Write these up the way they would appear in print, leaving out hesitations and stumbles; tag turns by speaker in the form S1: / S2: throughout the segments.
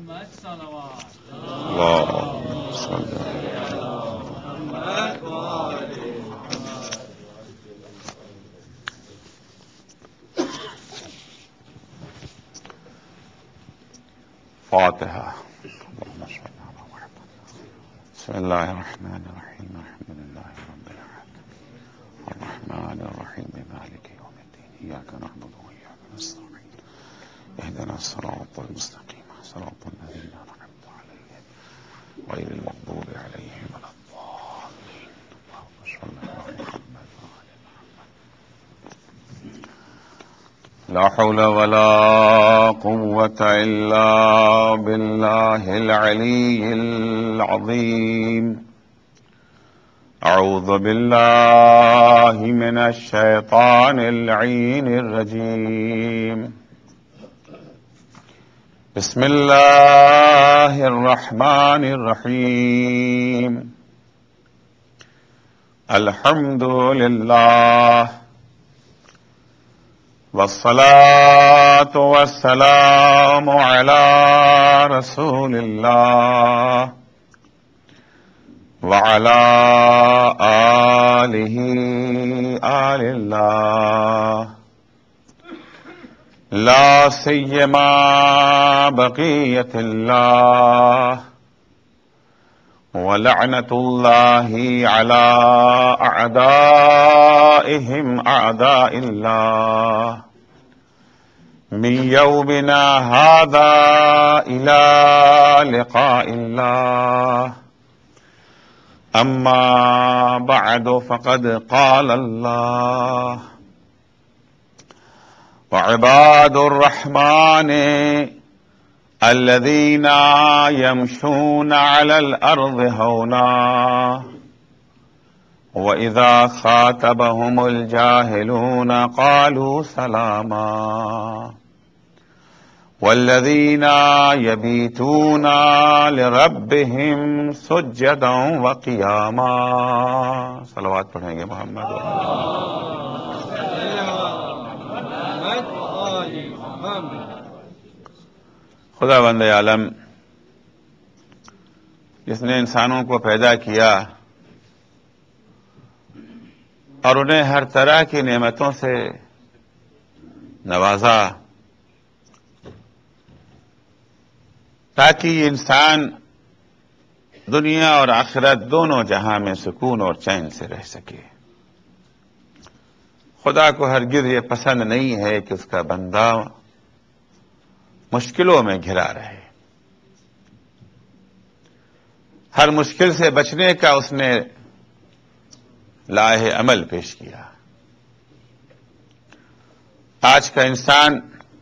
S1: محمد صلوات
S2: اللهم صل فاتحة. بسم الله الرحمن الرحيم الحمد لله رب العالمين الرحمن الرحيم مالك يوم الدين إياك نعبد وإياك نستعين اهدنا الصراط المستقيم صراط الذين أنعمت عليهم غير المغضوب عليهم ولا الضالين اللهم صل على محمد وعلى محمد. لا حول ولا قوة إلا بالله العلي العظيم. أعوذ بالله من الشيطان اللعين الرجيم. بسم الله الرحمن الرحيم. الحمد لله والصلاة والسلام على رسول الله وعلى آله آل الله لا سيما بقية الله ولعنة الله على أعدائهم أعداء الله من يومنا هذا إلى لقاء الله. أما بعد فقد قال الله وعباد الرحمن الذين يمشون على الأرض هونا وإذا خاطبهم الجاهلون قالوا سلاما والذين يبيتون لربهم سجدا وقياما. صلوات پڑھیں گے محمد. خدا بند عالم جس نے انسانوں کو پیدا کیا اور انہیں ہر طرح کی نعمتوں سے نوازا تاکہ یہ انسان دنیا اور آخرت دونوں جہاں میں سکون اور چین سے رہ سکے. خدا کو ہرگز یہ پسند نہیں ہے کہ اس کا بندہ مشکلوں میں گھرا رہے. ہر مشکل سے بچنے کا اس نے لاہ عمل پیش کیا. آج کا انسان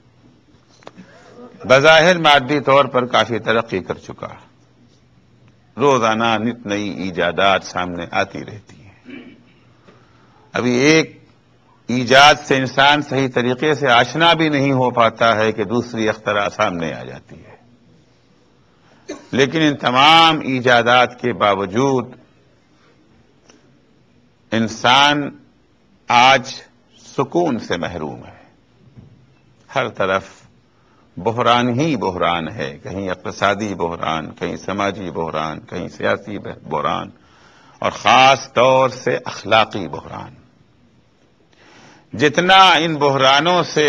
S2: بظاہر مادی طور پر کافی ترقی کر چکا. روزانہ نت نئی ایجادات سامنے آتی رہتی ہیں. ابھی ایک ایجاد سے انسان صحیح طریقے سے آشنا بھی نہیں ہو پاتا ہے کہ دوسری اختراع سامنے آ جاتی ہے. لیکن ان تمام ایجادات کے باوجود انسان آج سکون سے محروم ہے. ہر طرف بحران ہی بحران ہے. کہیں اقتصادی بحران، کہیں سماجی بحران، کہیں سیاسی بحران اور خاص طور سے اخلاقی بحران. جتنا ان بحرانوں سے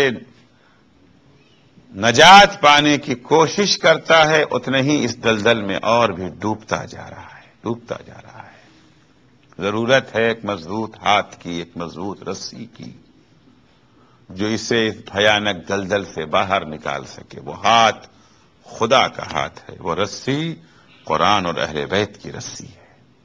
S2: نجات پانے کی کوشش کرتا ہے اتنے ہی اس دلدل میں اور بھی ڈوبتا جا رہا ہے. ضرورت ہے ایک مضبوط ہاتھ کی، ایک مضبوط رسی کی جو اسے اس بھیانک دلدل سے باہر نکال سکے. وہ ہاتھ خدا کا ہاتھ ہے. وہ رسی قرآن اور اہل بیت کی رسی ہے.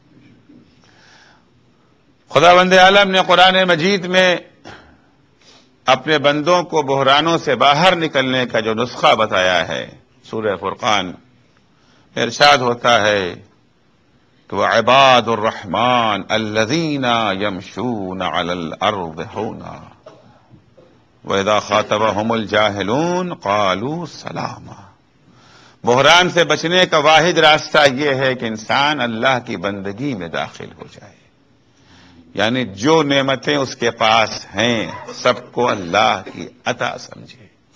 S2: خداوند عالم نے قرآن مجید میں اپنے بندوں کو بحرانوں سے باہر نکلنے کا جو نسخہ بتایا ہے سورہ فرقان میں ارشاد ہوتا ہے کہ وعباد الرحمن الذین یمشون علی الارض ہونا وَإِذَا خَاطَبَهُمُ الْجَاهِلُونَ قَالُوا سَلَامًا. بحران سے بچنے کا واحد راستہ یہ ہے کہ انسان اللہ کی بندگی میں داخل ہو جائے. یعنی جو نعمتیں اس کے پاس ہیں سب کو اللہ کی عطا سمجھے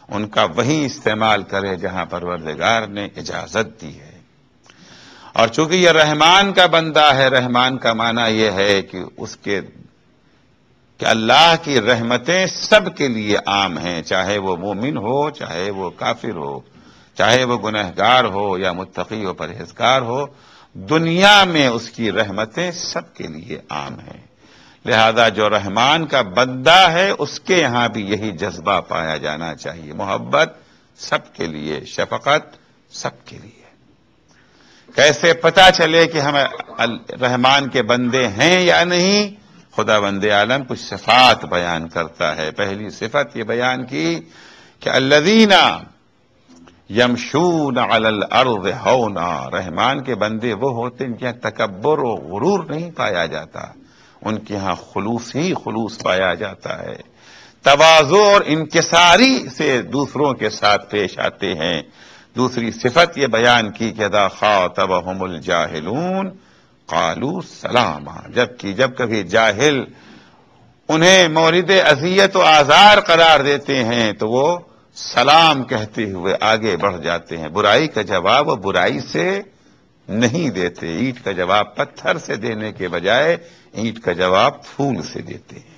S2: ان کا وہی استعمال کرے جہاں پروردگار نے اجازت دی ہے۔ اور چونکہ یہ رحمان کا بندہ ہے، رحمان کا معنی یہ ہے کہ اللہ کی رحمتیں سب کے لیے عام ہیں، چاہے وہ مومن ہو، چاہے وہ کافر ہو، چاہے وہ گنہگار ہو یا متقی و پرہیزگار ہو، دنیا میں اس کی رحمتیں سب کے لیے عام ہیں۔ لہذا جو رحمان کا بندہ ہے اس کے یہاں بھی یہی جذبہ پایا جانا چاہیے، محبت سب کے لیے، شفقت سب کے لیے۔ کیسے پتہ چلے کہ ہم رحمان کے بندے ہیں یا نہیں؟ خدا بند عالم کچھ صفات بیان کرتا ہے۔ پہلی صفت یہ بیان کی کہ الذین یمشون علی الارض ہونا، رحمان کے بندے وہ ہوتے ہیں جن کے یہاں تکبر و غرور نہیں پایا جاتا، ان کے ہاں خلوص ہی خلوص پایا جاتا ہے، تواضع اور انکساری سے دوسروں کے ساتھ پیش آتے ہیں۔ دوسری صفت یہ بیان کی کہ اذا خاطبہم الجاہلون قالوا سلاما، جب کبھی جاہل انہیں مورد اذیت و آزار قرار دیتے ہیں تو وہ سلام کہتے ہوئے آگے بڑھ جاتے ہیں۔ برائی کا جواب وہ برائی سے نہیں دیتے، اینٹ کا جواب پتھر سے دینے کے بجائے اینٹ کا جواب پھول سے دیتے ہیں۔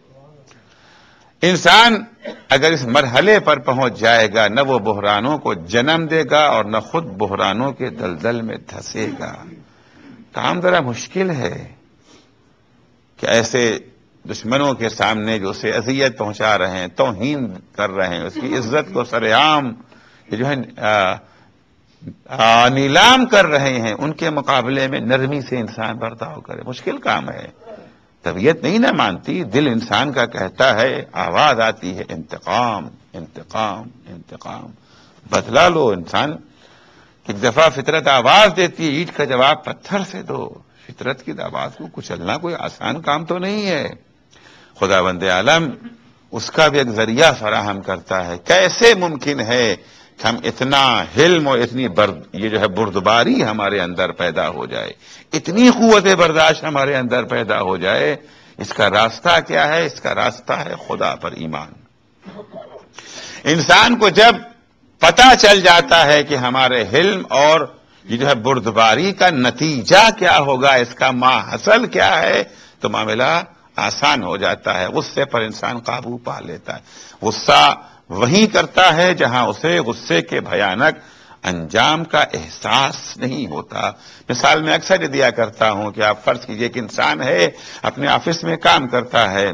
S2: انسان اگر اس مرحلے پر پہنچ جائے گا نہ وہ بحرانوں کو جنم دے گا اور نہ خود بحرانوں کے دلدل میں دھسے گا۔ کام ذرا مشکل ہے کہ ایسے دشمنوں کے سامنے جو اسے اذیت پہنچا رہے ہیں، توہین کر رہے ہیں، اس کی عزت کو سر عام جو ہے نیلام کر رہے ہیں، ان کے مقابلے میں نرمی سے انسان برتاؤ کرے، مشکل کام ہے۔ طبیعت نہیں نہ مانتی، دل انسان کا کہتا ہے، آواز آتی ہے انتقام انتقام انتقام، بدلا لو۔ انسان ایک دفعہ فطرت آواز دیتی ہے، اینٹ کا جواب پتھر سے دو۔ فطرت کی آواز کو کچلنا کوئی آسان کام تو نہیں ہے۔ خدا بند عالم اس کا بھی ایک ذریعہ فراہم کرتا ہے۔ کیسے ممکن ہے کہ ہم اتنا حلم اور اتنی یہ جو ہے بردباری ہمارے اندر پیدا ہو جائے، اتنی قوت برداشت ہمارے اندر پیدا ہو جائے؟ اس کا راستہ کیا ہے؟ اس کا راستہ ہے خدا پر ایمان۔ انسان کو جب پتہ چل جاتا ہے کہ ہمارے حلم اور یہ جو ہے بردباری کا نتیجہ کیا ہوگا، اس کا ماحصل کیا ہے، تو معاملہ آسان ہو جاتا ہے۔ غصے پر انسان قابو پا لیتا ہے۔ غصہ وہیں کرتا ہے جہاں اسے غصے کے بھیانک انجام کا احساس نہیں ہوتا۔ مثال میں اکثر یہ دیا کرتا ہوں کہ آپ فرض کیجئے کہ انسان ہے، اپنے آفس میں کام کرتا ہے،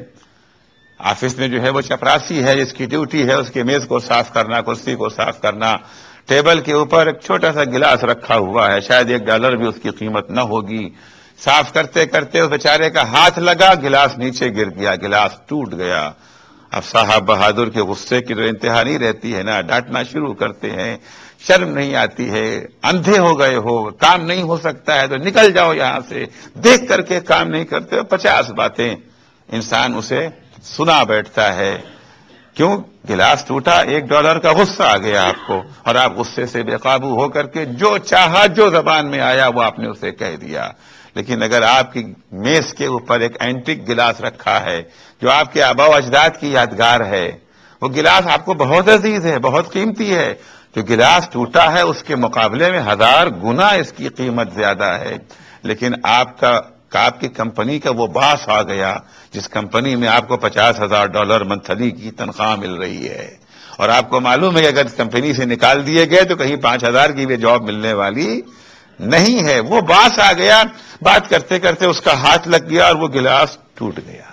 S2: آفس میں جو ہے وہ چپراسی ہے، جس کی ڈیوٹی ہے اس کے میز کو صاف کرنا، کرسی کو صاف کرنا، ٹیبل کے اوپر ایک چھوٹا سا گلاس رکھا ہوا ہے، شاید $1 بھی اس کی قیمت نہ ہوگی، صاف کرتے کرتے اس بیچارے کا ہاتھ لگا، گلاس نیچے گر گیا، گلاس ٹوٹ گیا۔ اب صاحب بہادر کے غصے کی جو انتہا نہیں رہتی ہے نا، ڈانٹنا شروع کرتے ہیں، شرم نہیں آتی ہے، اندھے ہو گئے ہو، کام نہیں ہو سکتا ہے تو نکل جاؤ یہاں سے، دیکھ کر کے کام نہیں کرتے ہو، 50 باتیں انسان اسے سنا بیٹھتا ہے۔ کیوں؟ گلاس ٹوٹا، $1 کا غصہ آ گیا آپ کو، اور آپ غصے سے بے قابو ہو کر کے جو چاہا، جو زبان میں آیا وہ آپ نے اسے کہہ دیا۔ لیکن اگر آپ کی میز کے اوپر ایک اینٹک گلاس رکھا ہے جو آپ کے آباء و اجداد کی یادگار ہے، وہ گلاس آپ کو بہت عزیز ہے، بہت قیمتی ہے، جو گلاس ٹوٹا ہے اس کے مقابلے میں 1000 گنا اس کی قیمت زیادہ ہے، لیکن آپ کی کمپنی کا وہ باس آ گیا جس کمپنی میں آپ کو $50,000 منتھلی کی تنخواہ مل رہی ہے، اور آپ کو معلوم ہے کہ اگر کمپنی سے نکال دیے گئے تو کہیں 5000 کی بھی جاب ملنے والی نہیں ہے۔ وہ باس آ گیا، بات کرتے کرتے اس کا ہاتھ لگ گیا اور وہ گلاس ٹوٹ گیا۔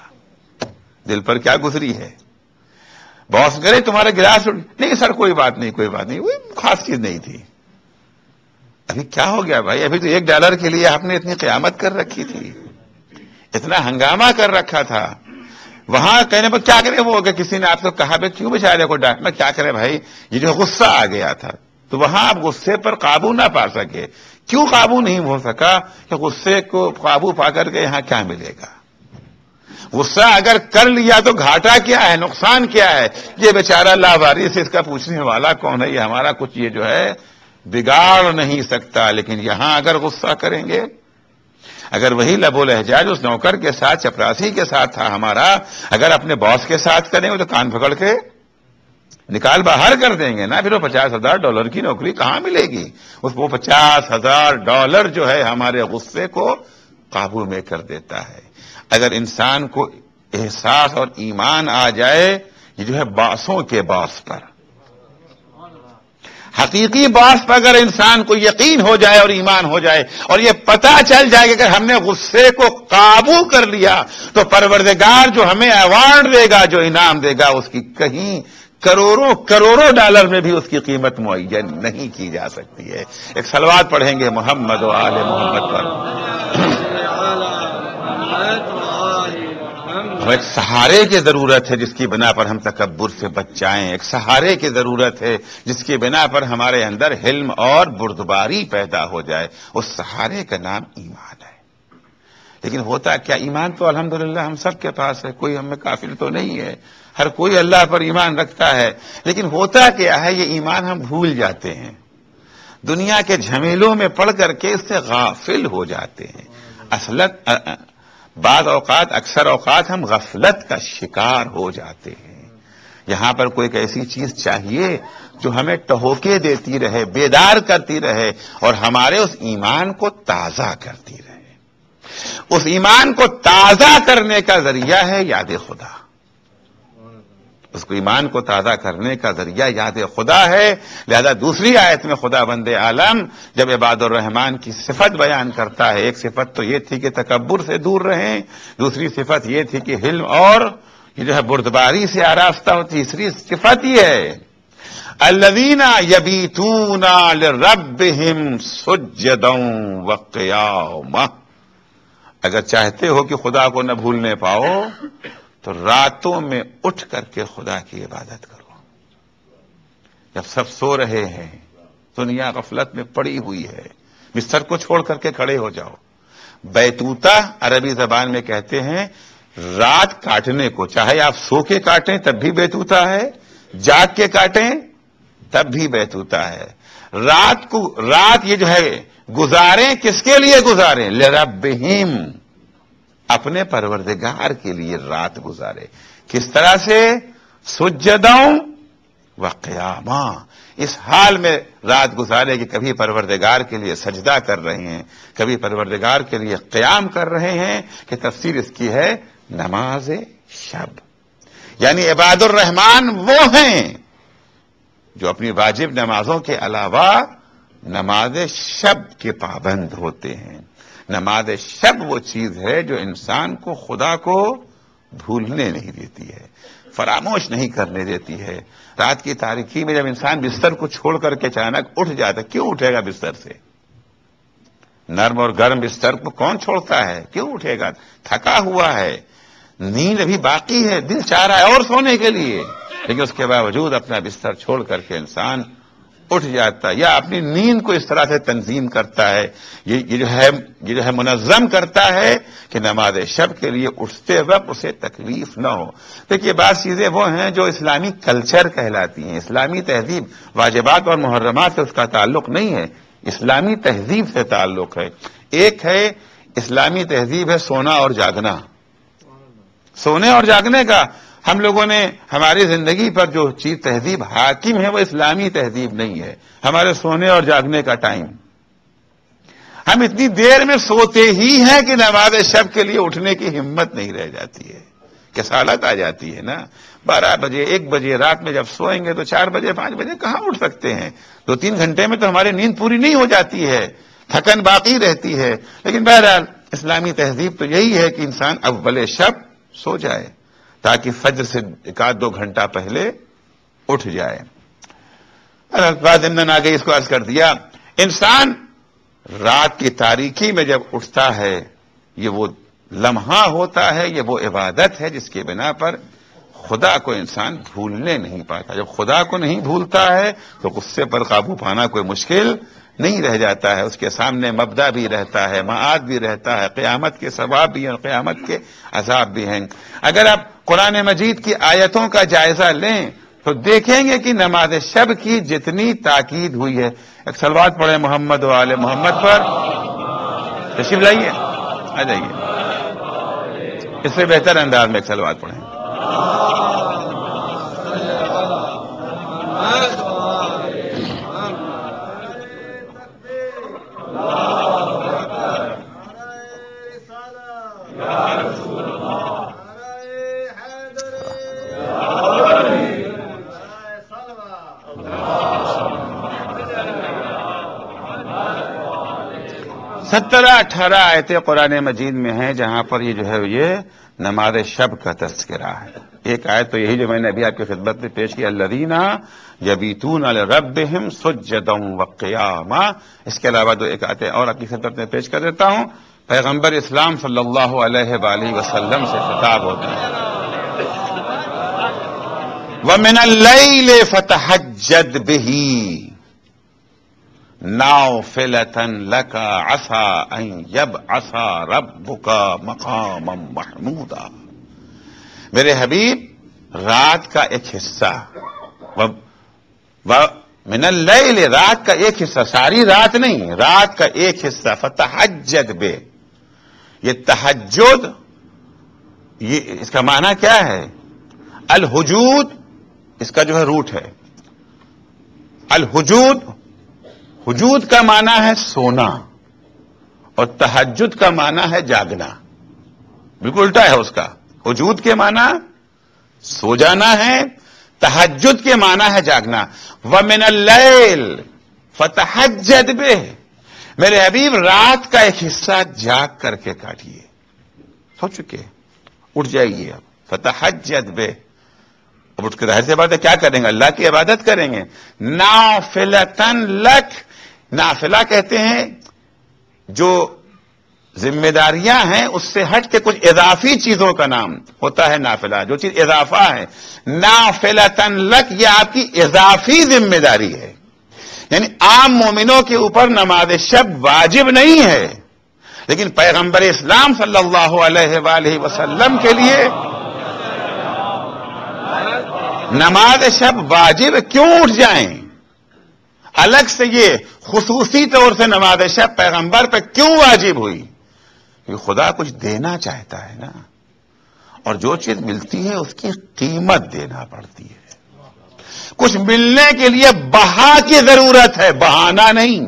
S2: دل پر کیا گزری ہے؟ باس کرے تمہارا گلاس نہیں سر، کوئی بات نہیں، کوئی بات نہیں، وہ خاص چیز نہیں تھی۔ ابھی کیا ہو گیا بھائی؟ ابھی تو $1 کے لیے آپ نے اتنی قیامت کر رکھی تھی، اتنا ہنگامہ کر رکھا تھا۔ وہاں کہنے پر کیا کرے وہ کہ کسی نے آپ کو کہا بھائی کیوں بیچارے کو ڈانٹنا، کیا کرے بھائی، یہ جو غصہ آ گیا تھا، تو وہاں آپ غصے پر قابو نہ پا سکے۔ کیوں قابو نہیں ہو سکا؟ کہ غصے کو قابو پا کر کے یہاں کیا ملے گا؟ غصہ اگر کر لیا تو گھاٹا کیا ہے، نقصان کیا ہے؟ یہ بیچارہ لاوارث سے اس کا پوچھنے والا کون ہے، یہ ہمارا کچھ یہ جو ہے بگاڑ نہیں سکتا۔ لیکن یہاں اگر غصہ کریں گے، اگر وہی لب و لہجہ جو اس نوکر کے ساتھ، چپراسی کے ساتھ تھا ہمارا، اگر اپنے باس کے ساتھ کریں گے تو کان پکڑ کے نکال باہر کر دیں گے نا، پھر وہ $50,000 کی نوکری کہاں ملے گی؟ وہ $50,000 جو ہے ہمارے غصے کو قابو میں کر دیتا ہے۔ اگر انسان کو احساس اور ایمان آ جائے، یہ جو ہے باعثوں کے باعث پر، حقیقی باعث پر اگر انسان کو یقین ہو جائے اور ایمان ہو جائے اور یہ پتہ چل جائے کہ اگر ہم نے غصے کو قابو کر لیا تو پروردگار جو ہمیں ایوارڈ دے گا، جو انعام دے گا، اس کی کہیں کروڑوں ڈالر میں بھی اس کی قیمت معین نہیں کی جا سکتی ہے۔ ایک صلوات پڑھیں گے محمد و آل محمد پر۔ ایک سہارے کی ضرورت ہے جس کی بنا پر ہم تکبر سے بچ جائیں، ایک سہارے کی ضرورت ہے جس کی بنا پر ہمارے اندر حلم اور بردباری پیدا ہو جائے، اس سہارے کا نام ایمان ہے۔ لیکن ہوتا کیا، ایمان تو الحمدللہ ہم سب کے پاس ہے، کوئی ہم میں کافر تو نہیں ہے، ہر کوئی اللہ پر ایمان رکھتا ہے، لیکن ہوتا کیا ہے، یہ ایمان ہم بھول جاتے ہیں، دنیا کے جھمیلوں میں پڑ کر کے اس سے غافل ہو جاتے ہیں۔ بعض اوقات، اکثر اوقات ہم غفلت کا شکار ہو جاتے ہیں۔ یہاں پر کوئی ایسی چیز چاہیے جو ہمیں ٹہوکے دیتی رہے، بیدار کرتی رہے اور ہمارے اس ایمان کو تازہ کرتی رہے۔ اس ایمان کو تازہ کرنے کا ذریعہ ہے یاد خدا۔ اس کو ایمان کو تازہ کرنے کا ذریعہ یاد خدا ہے۔ لہذا دوسری آیت میں خدا بند عالم جب عباد الرحمن کی صفت بیان کرتا ہے، ایک صفت تو یہ تھی کہ تکبر سے دور رہیں، دوسری صفت یہ تھی کہ حلم اور یہ جو ہے بردباری سے آراستہ ہو، تیسری صفت یہ ہے الذین یبیتون لربہم سجدا وقیاما۔ اگر چاہتے ہو کہ خدا کو نہ بھولنے پاؤ تو راتوں میں اٹھ کر کے خدا کی عبادت کرو۔ جب سب سو رہے ہیں، دنیا غفلت میں پڑی ہوئی ہے، بستر کو چھوڑ کر کے کھڑے ہو جاؤ۔ بیتوتا عربی زبان میں کہتے ہیں رات کاٹنے کو، چاہے آپ سو کے کاٹیں تب بھی بیتوتا ہے، جاگ کے کاٹیں تب بھی بیتوتا ہے۔ رات یہ جو ہے گزاریں، کس کے لیے گزاریں؟ لربہم، اپنے پروردگار کے لیے رات گزارے۔ کس طرح سے؟ سجدوں وقیاما، اس حال میں رات گزارے کہ کبھی پروردگار کے لیے سجدہ کر رہے ہیں، کبھی پروردگار کے لیے قیام کر رہے ہیں، کہ تفسیر اس کی ہے نماز شب۔ یعنی عباد الرحمن وہ ہیں جو اپنی واجب نمازوں کے علاوہ نماز شب کے پابند ہوتے ہیں۔ نماز شب وہ چیز ہے جو انسان کو خدا کو بھولنے نہیں دیتی ہے، فراموش نہیں کرنے دیتی ہے۔ رات کی تاریکی میں جب انسان بستر کو چھوڑ کر کے اچانک اٹھ جاتا ہے، کیوں اٹھے گا بستر سے؟ نرم اور گرم بستر کو کون چھوڑتا ہے؟ کیوں اٹھے گا؟ تھکا ہوا ہے، نیند ابھی باقی ہے، دل چاہ رہا ہے اور سونے کے لیے، لیکن اس کے باوجود اپنا بستر چھوڑ کر کے انسان اٹھ جاتا ہے، یا اپنی نیند کو اس طرح سے تنظیم کرتا ہے، یہ جو ہے منظم کرتا ہے کہ نماز شب کے لیے اٹھتے وقت اسے تکلیف نہ ہو۔ دیکھیے بعض چیزیں وہ ہیں جو اسلامی کلچر کہلاتی ہیں، اسلامی تہذیب، واجبات اور محرمات سے اس کا تعلق نہیں ہے، اسلامی تہذیب سے تعلق ہے۔ ایک ہے اسلامی تہذیب ہے سونا اور جاگنا، سونے اور جاگنے کا ہم لوگوں نے ہماری زندگی پر جو چیز تہذیب حاکم ہے وہ اسلامی تہذیب نہیں ہے۔ ہمارے سونے اور جاگنے کا ٹائم، ہم اتنی دیر میں سوتے ہی ہیں کہ نماز شب کے لیے اٹھنے کی ہمت نہیں رہ جاتی ہے، کسالت آ جاتی ہے نا۔ 12 بجے 1 بجے رات میں جب سوئیں گے تو 4 بجے 5 بجے کہاں اٹھ سکتے ہیں؟ 2-3 گھنٹے میں تو ہماری نیند پوری نہیں ہو جاتی ہے، تھکن باقی رہتی ہے۔ لیکن بہرحال اسلامی تہذیب تو یہی ہے کہ انسان اول شب سو جائے تاکہ فجر سے 1-2 گھنٹہ پہلے اٹھ جائے۔ بات آ گئی، اس کو عرض کر دیا، انسان رات کی تاریکی میں جب اٹھتا ہے، یہ وہ لمحہ ہوتا ہے، یہ وہ عبادت ہے جس کے بنا پر خدا کو انسان بھولنے نہیں پاتا۔ جب خدا کو نہیں بھولتا ہے تو غصے پر قابو پانا کوئی مشکل نہیں رہ جاتا ہے، اس کے سامنے مبدا بھی رہتا ہے، معاد بھی رہتا ہے، قیامت کے ثواب بھی ہیں اور قیامت کے عذاب بھی ہیں۔ اگر آپ قرآن مجید کی آیتوں کا جائزہ لیں تو دیکھیں گے کہ نماز شب کی جتنی تاکید ہوئی ہے، ایک صلوات پڑھیں محمد و آل محمد پر، تشریف لائیے، آ جائیے، اس سے بہتر انداز میں ایک صلوات پڑھیں۔ سترہ 18 آیتیں قرآن مجید میں ہیں جہاں پر یہ جو ہے یہ نماز شب کا تذکرہ ہے. ایک آیت تو یہی جو میں نے ابھی آپ کی خدمت میں پیش کی، الذین یبیتون لربہم سجدا وقیاما. اس کے علاوہ دو ایک آیتیں اور آپ کی خدمت میں پیش کر دیتا ہوں. پیغمبر اسلام صلی اللہ علیہ وآلہ وسلم سے خطاب ہوتا ہے، وَمِنَ اللَّيْلِ فَتَحَجَّدْ بِهِ نافلة لك عسى أن يبعث ربك مقاما محمودا. میرے حبیب رات کا ایک حصہ، من اللیل رات کا ایک حصہ، ساری رات نہیں، رات کا ایک حصہ، فتحجد بے. یہ تہجد یہ اس کا معنی کیا ہے؟ الحجود اس کا جو ہے روٹ ہے. الحجود، حجود کا معنی ہے سونا اور تہجد کا معنی ہے جاگنا. بالکل الٹا ہے اس کا. حجود کے معنی سو جانا ہے، تہجد کے معنی ہے جاگنا. وَمِنَ اللَّيْلِ فَتَحَجَّدْ بِهِ. میرے حبیب رات کا ایک حصہ جاگ کر کے کاٹیے. سو چکے، اٹھ جائیے. اب فتحجد بِهِ، اب اٹھ کے ظاہر سی بات ہے کیا کریں گے؟ اللہ کی عبادت کریں گے. نافلتن لک، نافلہ کہتے ہیں جو ذمہ داریاں ہیں اس سے ہٹ کے کچھ اضافی چیزوں کا نام ہوتا ہے نافلہ. جو چیز اضافہ ہے، نافلتن لک، یہ آپ کی اضافی ذمہ داری ہے. یعنی عام مومنوں کے اوپر نماز شب واجب نہیں ہے، لیکن پیغمبر اسلام صلی اللہ علیہ وآلہ وسلم کے لیے نماز شب واجب کیوں اٹھ جائیں؟ الگ سے یہ خصوصی طور سے نماز شب پیغمبر پہ کیوں واجب ہوئی؟ کیونکہ خدا کچھ دینا چاہتا ہے نا، اور جو چیز ملتی ہے اس کی قیمت دینا پڑتی ہے. کچھ ملنے کے لیے بہا کی ضرورت ہے، بہانہ نہیں.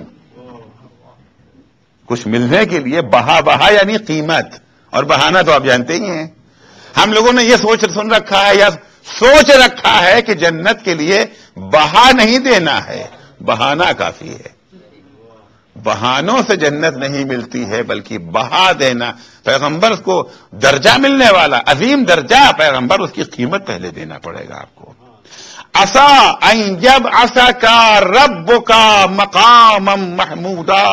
S2: کچھ ملنے کے لیے بہا یعنی قیمت، اور بہانہ تو آپ جانتے ہی ہیں. ہم لوگوں نے یہ سن رکھا ہے یا سوچ رکھا ہے کہ جنت کے لیے بہا نہیں دینا ہے، بہانہ کافی ہے. بہانوں سے جنت نہیں ملتی ہے بلکہ بہا دینا. پیغمبر کو درجہ ملنے والا عظیم درجہ پیغمبر، اس کی قیمت پہلے دینا پڑے گا آپ کو. عسا ان یبعثک ربک مقاما محمودا.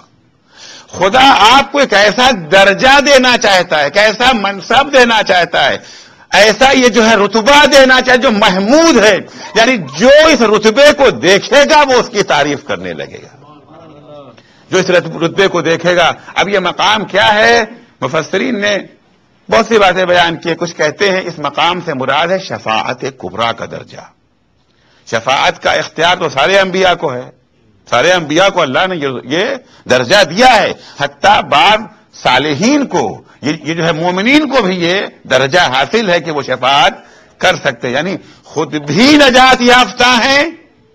S2: خدا آپ کو ایک ایسا درجہ دینا چاہتا ہے، ایک ایسا منصب دینا چاہتا ہے، ایسا یہ جو ہے رتبہ دینا چاہے جو محمود ہے. یعنی جو اس رتبے کو دیکھے گا وہ اس کی تعریف کرنے لگے گا، جو اس رتبے کو دیکھے گا. اب یہ مقام کیا ہے؟ مفسرین نے بہت سی باتیں بیان کی. کچھ کہتے ہیں اس مقام سے مراد ہے شفاعت کبریٰ کا درجہ. شفاعت کا اختیار تو سارے انبیاء کو ہے، سارے انبیاء کو اللہ نے یہ درجہ دیا ہے. حتیٰ بعض صالحین کو، یہ جو ہے مومنین کو بھی یہ درجہ حاصل ہے کہ وہ شفاعت کر سکتے. یعنی خود بھی نجات یافتہ ہیں،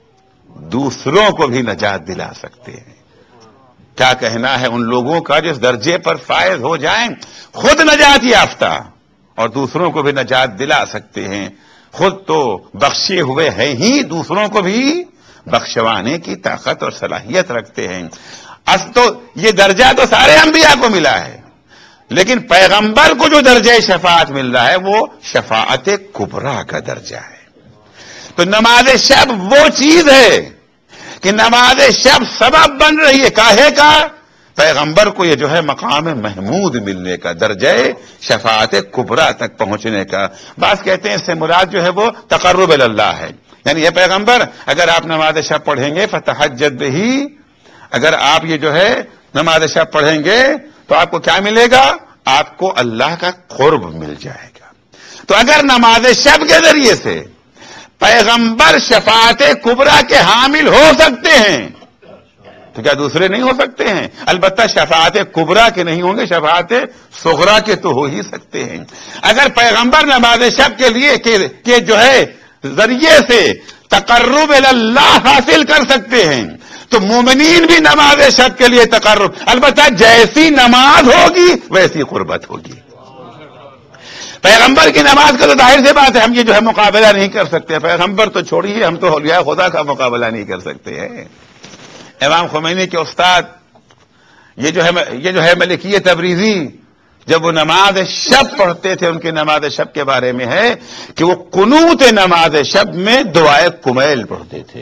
S2: دوسروں کو بھی نجات دلا سکتے ہیں. کیا کہنا ہے ان لوگوں کا جو اس درجے پر فائز ہو جائیں، خود نجات یافتہ اور دوسروں کو بھی نجات دلا سکتے ہیں. خود تو بخشے ہوئے ہیں ہی، دوسروں کو بھی بخشوانے کی طاقت اور صلاحیت رکھتے ہیں. تو یہ درجہ تو سارے انبیاء کو ملا ہے، لیکن پیغمبر کو جو درجہ شفاعت مل رہا ہے وہ شفاعت کبریٰ کا درجہ ہے. تو نماز شب وہ چیز ہے کہ نماز شب سبب بن رہی ہے. کاہے کا؟ پیغمبر کو یہ جو ہے مقام محمود ملنے کا، درجہ شفاعت کبریٰ تک پہنچنے کا. بعض کہتے ہیں اس سے مراد جو ہے وہ تقرب اللہ ہے. یعنی یہ پیغمبر اگر آپ نماز شب پڑھیں گے فتحجد بہ، اگر آپ یہ جو ہے نماز شب پڑھیں گے تو آپ کو کیا ملے گا؟ آپ کو اللہ کا قرب مل جائے گا. تو اگر نماز شب کے ذریعے سے پیغمبر شفاعت کبریٰ کے حامل ہو سکتے ہیں تو کیا دوسرے نہیں ہو سکتے ہیں؟ البتہ شفاعت کبریٰ کے نہیں ہوں گے، شفاعت صغریٰ کے تو ہو ہی سکتے ہیں. اگر پیغمبر نماز شب کے لیے کہ جو ہے ذریعے سے تقرب اللہ حاصل کر سکتے ہیں. تو مومنین بھی نماز شب کے لیے تقرب، البتہ جیسی نماز ہوگی ویسی قربت ہوگی. پیغمبر کی نماز کا تو ظاہر سی بات ہے ہم یہ جو ہے مقابلہ نہیں کر سکتے. پیغمبر تو چھوڑیے، ہم تو اولیاء خدا کا مقابلہ نہیں کر سکتے ہیں. امام خمینی کے استاد یہ جو ہے ملکی تبریزی، جب وہ نماز شب پڑھتے تھے ان کی نماز شب کے بارے میں ہے کہ وہ قنوت نماز شب میں دعائے کمیل پڑھتے تھے.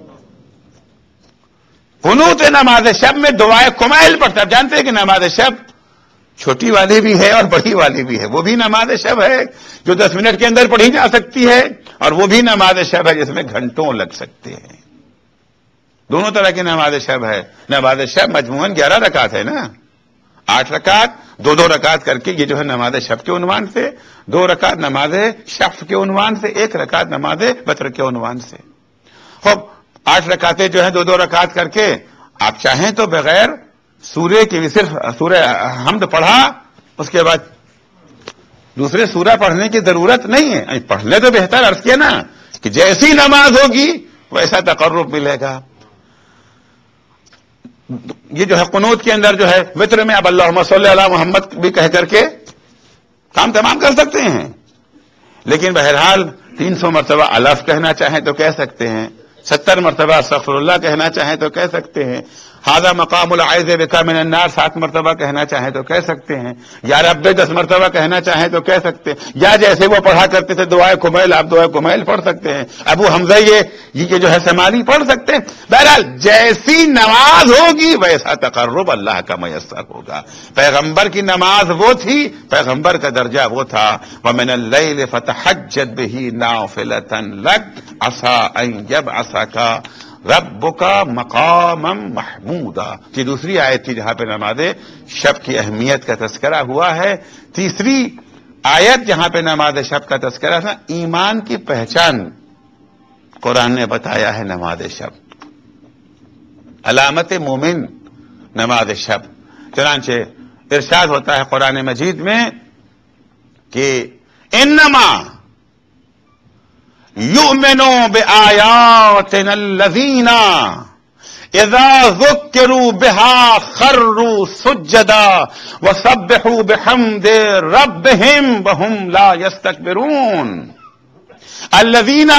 S2: قنوت نماز شب میں دعائے کمیل پڑھتے. آپ جانتے ہیں کہ نماز شب چھوٹی والی بھی ہے اور بڑی والی بھی ہے. وہ بھی نماز شب ہے جو 10 منٹ کے اندر پڑھی جا سکتی ہے، اور وہ بھی نماز شب ہے جس میں گھنٹوں لگ سکتے ہیں. دونوں طرح کی نماز شب ہے. نماز شب مجموعاً 11 رکعت ہے نا، 8 رکعت 2 رکعت کر کے یہ جو ہے نماز شب کے عنوان سے، 2 رکعت نماز شفع کے عنوان سے، 1 رکعت نماز وتر کے عنوان سے. خوب 8 رکعتیں جو ہیں 2 رکعت کر کے آپ چاہیں تو بغیر سورے کی بھی صرف سورہ حمد پڑھا، اس کے بعد دوسرے سورہ پڑھنے کی ضرورت نہیں ہے. پڑھ لے تو بہتر. عرض کیا نا کہ جیسی نماز ہوگی ویسا تقرب ملے گا. یہ جو ہے قنوت کے اندر جو ہے وتر میں اب اللہم صلی علی محمد بھی کہہ کر کے کام تمام کر سکتے ہیں. لیکن بہرحال 300 مرتبہ الف کہنا چاہیں تو کہہ سکتے ہیں، 70 مرتبہ استغفر اللہ کہنا چاہیں تو کہہ سکتے ہیں، ھذا مقام العائذ بک من النار 7 مرتبہ کہنا چاہیں تو کہہ سکتے ہیں، یا رب 10 مرتبہ کہنا چاہیں تو کہہ سکتے ہیں، یا جیسے وہ پڑھا کرتے تھے دعائے کمیل آپ دعائے کمیل پڑھ سکتے ہیں. ابو حمزہ یہ جو ہے سمالی پڑھ سکتے ہیں. بہرحال جیسی نماز ہوگی ویسا تقرب اللہ کا میسر ہوگا. پیغمبر کی نماز وہ تھی، پیغمبر کا درجہ وہ تھا. وَمِنَ اللَّيْلِ فَتَحَجَّدْ بِهِ نَافِلَةً لَكَ عَسَىٰ أَن يَبْعَثَكَ ربک مقاما محمودا. یہ دوسری آیت تھی جہاں پہ نماز شب کی اہمیت کا تذکرہ ہوا ہے. تیسری آیت جہاں پہ نماز شب کا تذکرہ تھا، ایمان کی پہچان قرآن نے بتایا ہے نماز شب. علامت مومن نماز شب. چنانچہ ارشاد ہوتا ہے قرآن مجید میں کہ انما یؤمنوا بآیاتنا الذین اذا ذکروا بها خروا سجدا وسبحوا بحمد ربهم وهم لا يستكبرون. الذین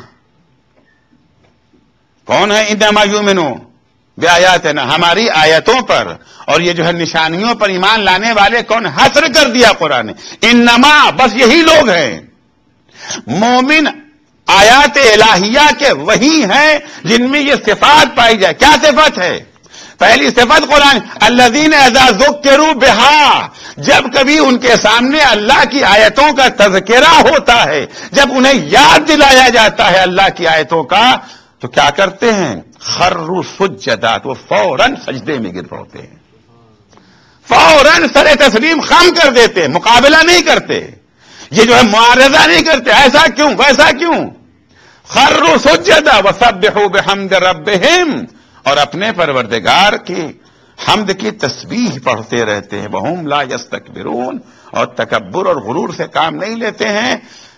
S2: کون ہے؟ انما یؤمنوا بآیاتنا، ہماری آیتوں پر اور یہ جو ہے نشانیوں پر ایمان لانے والے کون؟ حصر کر دیا قرآن نے. انما بس یہی لوگ ہیں. مومن آیات الہیہ کے وہی ہیں جن میں یہ صفات پائی جائے. کیا صفت ہے؟ پہلی صفت قرآن الذین اذا ذکروا بہا، جب کبھی ان کے سامنے اللہ کی آیتوں کا تذکرہ ہوتا ہے، جب انہیں یاد دلایا جاتا ہے اللہ کی آیتوں کا، تو کیا کرتے ہیں؟ خروا سجدا، تو فوراً سجدے میں گر پڑتے ہیں، فوراً سر تسلیم خم کر دیتے ہیں، مقابلہ نہیں کرتے، یہ جو ہے معارضہ نہیں کرتے. ایسا کیوں ویسا کیوں؟ خروا سجدا وسبحوا بحمد ربهم، اور اپنے پروردگار کی حمد کی تسبیح پڑھتے رہتے ہیں. وهم لا يستكبرون، اور تکبر اور غرور سے کام نہیں لیتے ہیں.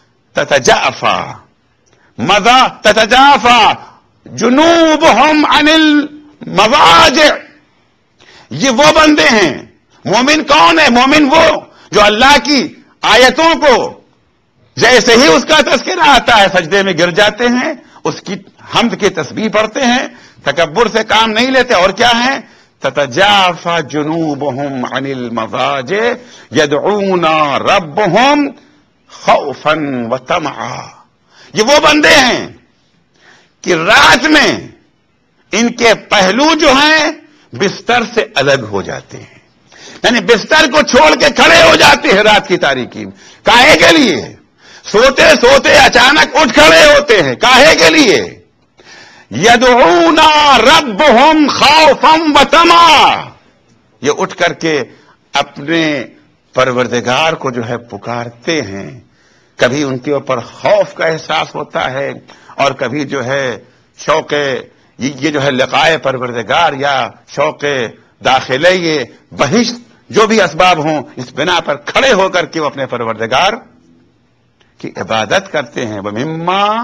S2: تتجافى جنوبهم عن المضاجع، یہ وہ بندے ہیں. مومن کون ہے؟ مومن وہ جو اللہ کی آیتوں کو جیسے ہی اس کا تذکرہ آتا ہے سجدے میں گر جاتے ہیں، اس کی حمد کی تسبیح پڑھتے ہیں، تکبر سے کام نہیں لیتے. اور کیا ہے؟ تتجافى جنوبهم عن المضاجع يدعون ربهم خوفا وطمعا. یہ وہ بندے ہیں کہ رات میں ان کے پہلو جو ہیں بستر سے الگ ہو جاتے ہیں، یعنی بستر کو چھوڑ کے کھڑے ہو جاتے ہیں رات کی تاریکی میں. کاہے کے لیے؟ سوتے سوتے اچانک اٹھ کھڑے ہوتے ہیں. کاہے کے لیے؟ یدعون ربهم خوفا وطمعا، یہ اٹھ کر کے اپنے پروردگار کو جو ہے پکارتے ہیں. کبھی ان کے اوپر خوف کا احساس ہوتا ہے اور کبھی جو ہے شوق یہ جو ہے لقائے پروردگار یا شوق داخلے یہ بہشت جو بھی اسباب ہوں، اس بنا پر کھڑے ہو کر کے وہ اپنے پروردگار کی عبادت کرتے ہیں. وَمِمَّا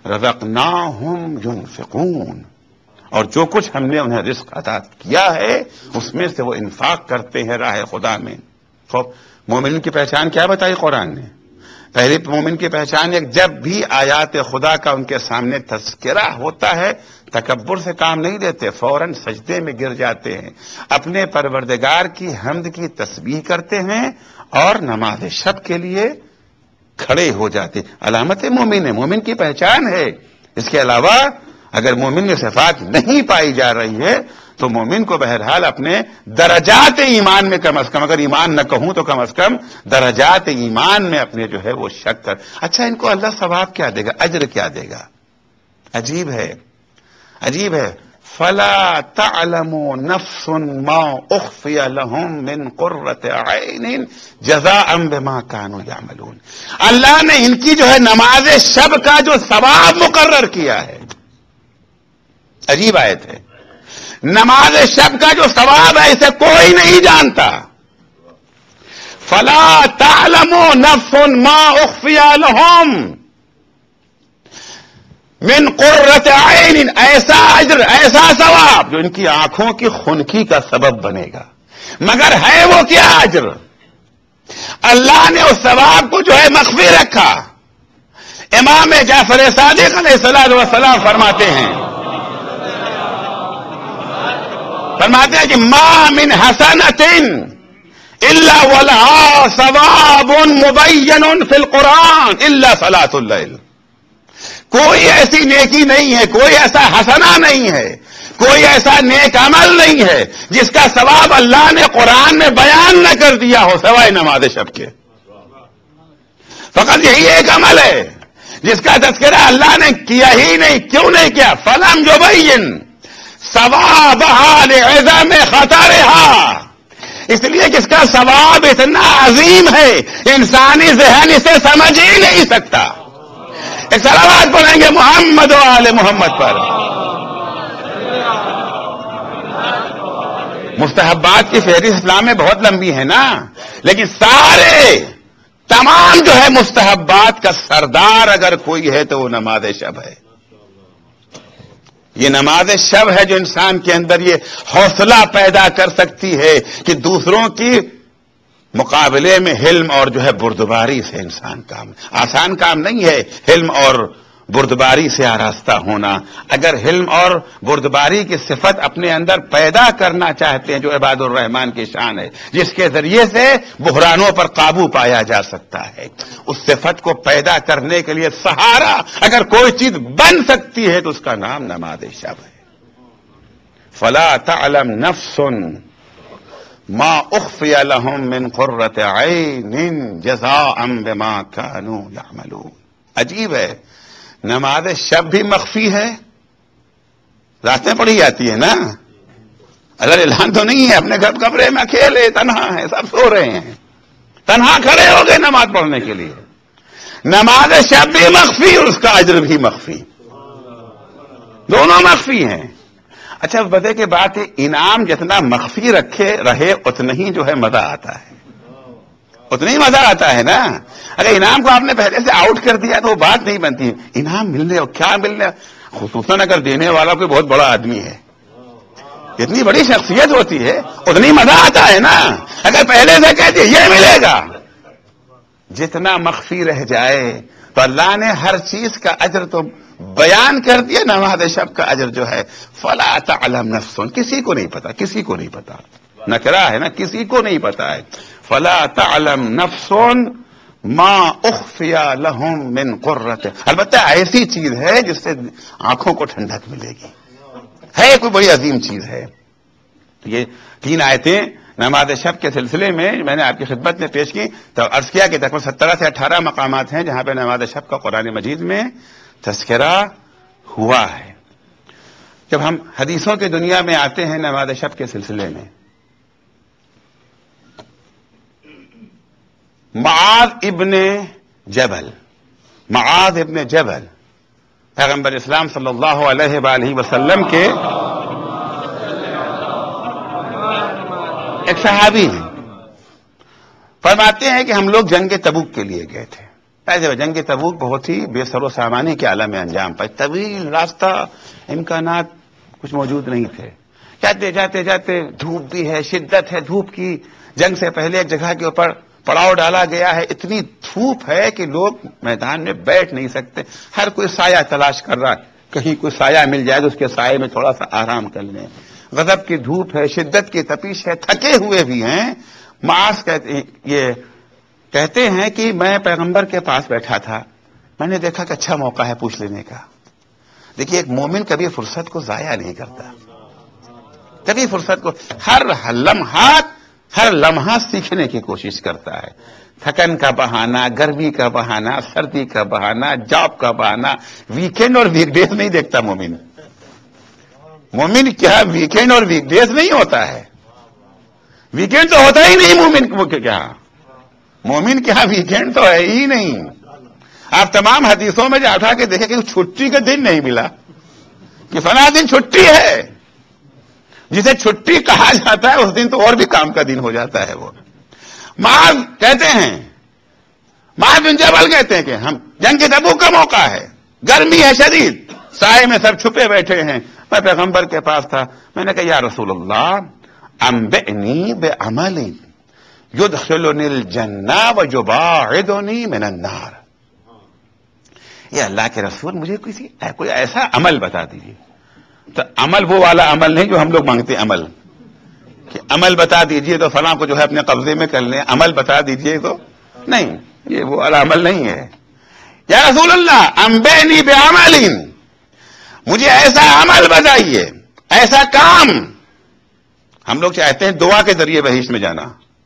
S2: رزقناہم ينفقون، اور جو کچھ ہم نے انہیں رزق عطا کیا ہے اس میں سے وہ انفاق کرتے ہیں راہ خدا میں۔ مومن کی پہچان کیا بتائی قرآن نے؟ پہلی مومن کی پہچان ایک، جب بھی آیات خدا کا ان کے سامنے تذکرہ ہوتا ہے تکبر سے کام نہیں لیتے، فوراً سجدے میں گر جاتے ہیں، اپنے پروردگار کی حمد کی تسبیح کرتے ہیں اور نماز شب کے لیے کھڑے ہو جاتے۔ علامت مومن ہے، مومن کی پہچان ہے۔ اس کے علاوہ اگر مومن میں صفات نہیں پائی جا رہی ہے تو مومن کو بہرحال اپنے درجات ایمان میں کم از کم، اگر ایمان نہ کہوں تو کم از کم درجات ایمان میں اپنے جو ہے وہ شک کر۔ اچھا، ان کو اللہ ثواب کیا دے گا، اجر کیا دے گا؟ عجیب ہے، عجیب ہے۔ فلا تعلم نفس ما اخفی لهم من قرۃ عین جزاء بما كانوا يعملون۔ اللہ نے ان کی جو ہے نماز شب کا جو ثواب مقرر کیا ہے، عجیب آیت ہے، نماز شب کا جو ثواب ہے اسے کوئی نہیں جانتا۔ فلا تعلم نفس ما اخفی لهم من قرۃ عین، ایسا اجر، ایسا ثواب جو ان کی آنکھوں کی خنکی کا سبب بنے گا، مگر ہے وہ کیا اجر؟ اللہ نے اس ثواب کو جو ہے مخفی رکھا۔ امام جعفر صادق علیہ السلام فرماتے ہیں کہ ما من حسنۃ الا ولها ثواب مبین فی القرآن الا صلاۃ اللیل۔ کوئی ایسی نیکی نہیں ہے، کوئی ایسا حسنہ نہیں ہے، کوئی ایسا نیک عمل نہیں ہے جس کا ثواب اللہ نے قرآن میں بیان نہ کر دیا ہو سوائے نماز شب کے۔ فقط یہی ایک عمل ہے جس کا تذکرہ اللہ نے کیا ہی نہیں۔ کیوں نہیں کیا؟ فلم یبین ثوابها لعظم خطرها، اس لیے کہ اس کا ثواب اتنا عظیم ہے انسانی ذہن اسے سمجھ ہی نہیں سکتا۔ ایک صلوات پڑھیں گے محمد و آل محمد پر۔ مستحبات کی فہرست اسلام میں بہت لمبی ہے نا، لیکن تمام جو ہے مستحبات کا سردار اگر کوئی ہے تو وہ نماز شب ہے۔ یہ نماز شب ہے جو انسان کے اندر یہ حوصلہ پیدا کر سکتی ہے کہ دوسروں کی مقابلے میں حلم اور جو ہے بردباری سے انسان کام، آسان کام نہیں ہے حلم اور بردباری سے آراستہ ہونا۔ اگر حلم اور بردباری کی صفت اپنے اندر پیدا کرنا چاہتے ہیں جو عباد الرحمن کی شان ہے، جس کے ذریعے سے بحرانوں پر قابو پایا جا سکتا ہے، اس صفت کو پیدا کرنے کے لیے سہارا اگر کوئی چیز بن سکتی ہے تو اس کا نام نماز شب ہے۔ فلا تعلم نفس ما اخفی لهم من قرۃ عین جزاء بما كانوا يعملون۔ عجیب ہے، نماز شب بھی مخفی ہے، رات میں پڑھی جاتی ہے نا، اگر اعلان تو نہیں ہے، اپنے گھر کمرے میں اکیلے تنہا ہیں، سب سو رہے ہیں، تنہا کھڑے ہو گئے نماز پڑھنے کے لیے۔ نماز شب بھی مخفی اور اس کا اجر بھی مخفی، دونوں مخفی ہیں۔ اچھا بدے کے بات ہے، انعام جتنا مخفی رہے اتنا ہی جو ہے مزہ آتا ہے، اتنا ہی مزہ آتا ہے نا۔ اگر انعام کو آپ نے پہلے سے آؤٹ کر دیا تو وہ بات نہیں بنتی۔ انعام ملنے اور کیا ملنے، خصوصاً اگر دینے والا کوئی بہت بڑا آدمی ہے، اتنی بڑی شخصیت ہوتی ہے، اتنی مزہ آتا ہے نا۔ اگر پہلے سے کہہ دیا یہ ملے گا، جتنا مخفی رہ جائے تو اللہ نے ہر چیز کا اجر تو بیان کر دیا، نماز شب کا اجر جو ہے فلا تعلم نفس، کسی کو نہیں پتا، کسی کو نہیں پتا، نکرا ہے نا، کسی کو نہیں پتا ہے۔ فلا تعلم نفس ما اخفی لهم من قرۃ، البتہ ایسی چیز ہے جس سے آنکھوں کو ٹھنڈک ملے گی، ہے کوئی بڑی عظیم چیز ہے۔ یہ 3 آیتیں نماز شب کے سلسلے میں نے آپ کی خدمت میں پیش کی تو عرض کیا کہ تقریباً 17 سے 18 مقامات ہیں جہاں پہ نماز شب کا قرآن مجید میں تذکرہ ہوا ہے۔ جب ہم حدیثوں کی دنیا میں آتے ہیں نماز شب کے سلسلے میں، معاذ ابن جبل پیغمبر اسلام صلی اللہ علیہ وآلہ وسلم کے ایک صحابی ہیں، فرماتے ہیں کہ ہم لوگ جنگ تبوک کے لیے گئے تھے، ایسے جنگ تبوک بہت ہی بے سر و سامانی کے عالم میں انجام پائے. طویل راستہ، امکانات کچھ موجود نہیں تھے. جاتے جاتے جاتے دھوپ بھی ہے، شدت ہے دھوپ کی. جنگ سے پہلے ایک جگہ کے اوپر پڑاؤ ڈالا گیا ہے. اتنی دھوپ ہے کہ لوگ میدان میں بیٹھ نہیں سکتے. ہر کوئی سایہ تلاش کر رہا ہے، کہیں کوئی سایہ مل جائے تو اس کے سائے میں تھوڑا سا آرام کر لیں. غضب کی دھوپ ہے، شدت کی تپش ہے، تھکے ہوئے بھی ہیں. معاذ کہتے ہیں کہ میں پیغمبر کے پاس بیٹھا تھا، میں نے دیکھا کہ اچھا موقع ہے پوچھ لینے کا. دیکھیے ایک مومن کبھی فرصت کو ضائع نہیں کرتا، کبھی فرصت کو، ہر لمحہ سیکھنے کی کوشش کرتا ہے. تھکن کا بہانہ، گرمی کا بہانہ، سردی کا بہانہ، جاب کا بہانہ. ویکینڈ اور ویک ڈیز نہیں دیکھتا مومن. مومن کیا ویکینڈ اور ویک ڈیز نہیں ہوتا ہے. ویکینڈ تو ہوتا ہی نہیں مومن کو. کیا مومن کیا ویکینڈ تو ہے ہی نہیں. آپ تمام حدیثوں میں جا اٹھا کے دیکھیں کہ چھٹی کا دن نہیں ملا کہ فلاں دن چھٹی ہے. جسے چھٹی کہا جاتا ہے اس دن تو اور بھی کام کا دن ہو جاتا ہے. وہ معاذ کہتے ہیں، معاذ بن جبل کہتے ہیں کہ ہم جنگ کے تبوک کا موقع ہے، گرمی ہے شدید، سائے میں سب چھپے بیٹھے ہیں. میں پیغمبر کے پاس تھا، میں نے کہا یا رسول اللہ انبئنی بعمل یدخلنی الجنہ ویباعدنی من النار. یہ اللہ کے رسول مجھے کوئی ایسا عمل بتا دیجیے. تو عمل وہ والا عمل نہیں جو ہم لوگ مانگتے ہیں، عمل کہ عمل بتا دیجئے تو فلاں کو جو ہے اپنے قبضے میں کر لیں. عمل بتا دیجئے تو نہیں، یہ وہ والا عمل نہیں ہے. یا رسول اللہ انبئنی بعمل، مجھے ایسا عمل بتائیے، ایسا کام. ہم لوگ چاہتے ہیں دعا کے ذریعے بہشت میں جانا،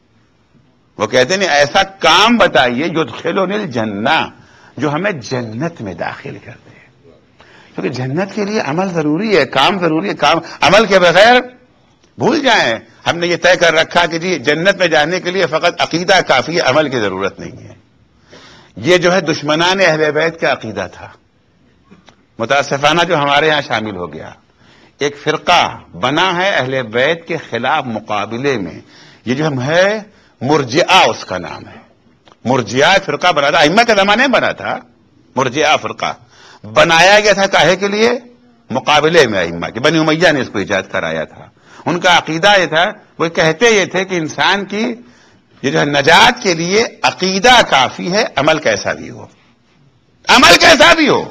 S2: وہ کہتے ہیں ایسا کام بتائیے یدخلنی الجنہ، جو ہمیں جنت میں داخل کر دے. کیونکہ جنت کے لیے عمل ضروری ہے، کام ضروری ہے. کام عمل کے بغیر بھول جائیں. ہم نے یہ طے کر رکھا کہ جی جنت میں جانے کے لیے فقط عقیدہ کافی ہے، عمل کی ضرورت نہیں ہے. یہ جو ہے دشمنان اہل بیت کا عقیدہ تھا، متاسفانہ جو ہمارے ہاں شامل ہو گیا. ایک فرقہ بنا ہے اہل بیت کے خلاف مقابلے میں. یہ جو ہم ہے مرجئہ اس کا نام ہے. مرجئہ فرقہ بنا تھا، ائمہ کے زمانے میں بنا تھا. مرجئہ فرقہ بنایا گیا تھا کاہے کے لیے؟ مقابلے میں ائمہ کے. بنی امیہ نے اس کو ایجاد کرایا تھا. ان کا عقیدہ یہ تھا، وہ کہتے یہ تھے کہ انسان کی یہ جو ہے نجات کے لیے عقیدہ کافی ہے، عمل کیسا بھی ہو، عمل کیسا بھی ہو.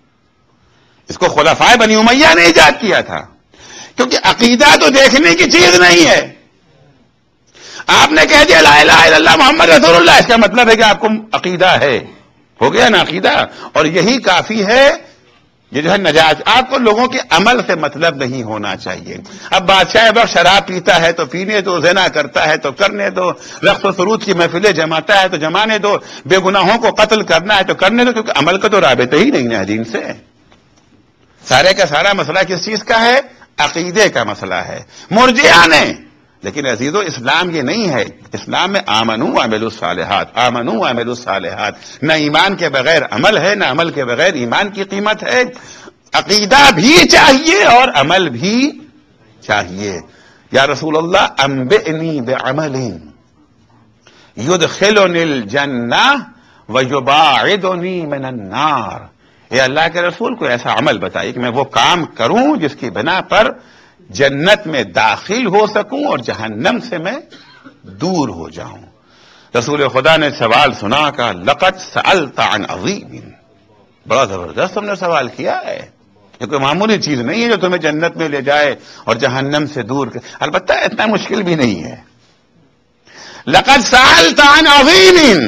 S2: اس کو خلفائے بنی امیہ نے ایجاد کیا تھا. کیونکہ عقیدہ تو دیکھنے کی چیز نہیں ہے. آپ نے کہہ دیا لا الہ الا اللہ محمد رسول اللہ، اس کا مطلب ہے کہ آپ کو عقیدہ ہے، ہو گیا نا عقیدہ، اور یہی کافی ہے. یہ جو ہے نجات. آپ کو لوگوں کے عمل سے مطلب نہیں ہونا چاہیے. اب بادشاہ وقت شراب پیتا ہے تو پینے دو، زنا کرتا ہے تو کرنے دو، رقص و سرود کی محفلیں جماتا ہے تو جمانے دو، بے گناہوں کو قتل کرنا ہے تو کرنے دو، کیونکہ عمل کا تو رابطہ ہی نہیں ہے دین سے. سارے کا سارا مسئلہ کس چیز کا ہے؟ عقیدے کا مسئلہ ہے. مرجئہ نے، لیکن عزیزو اسلام یہ نہیں ہے. اسلام میں آمنوا وعملوا الصالحات، آمنوا وعملوا الصالحات. نہ ایمان کے بغیر عمل ہے، نہ عمل کے بغیر ایمان کی قیمت ہے. عقیدہ بھی چاہیے اور عمل بھی چاہیے. یا رسول اللہ انبئنی بعمل یدخلنی الجنہ ویباعدنی من النار. اے اللہ کے رسول کو ایسا عمل بتائیے کہ میں وہ کام کروں جس کی بنا پر جنت میں داخل ہو سکوں اور جہنم سے میں دور ہو جاؤں. رسول خدا نے سوال سنا کہ لقد سألت عن عظیم، بڑا زبردست تم نے سوال کیا ہے. یہ کوئی معمولی چیز نہیں ہے جو تمہیں جنت میں لے جائے اور جہنم سے دور. البتہ اتنا مشکل بھی نہیں ہے. لقد سألت عن عظیم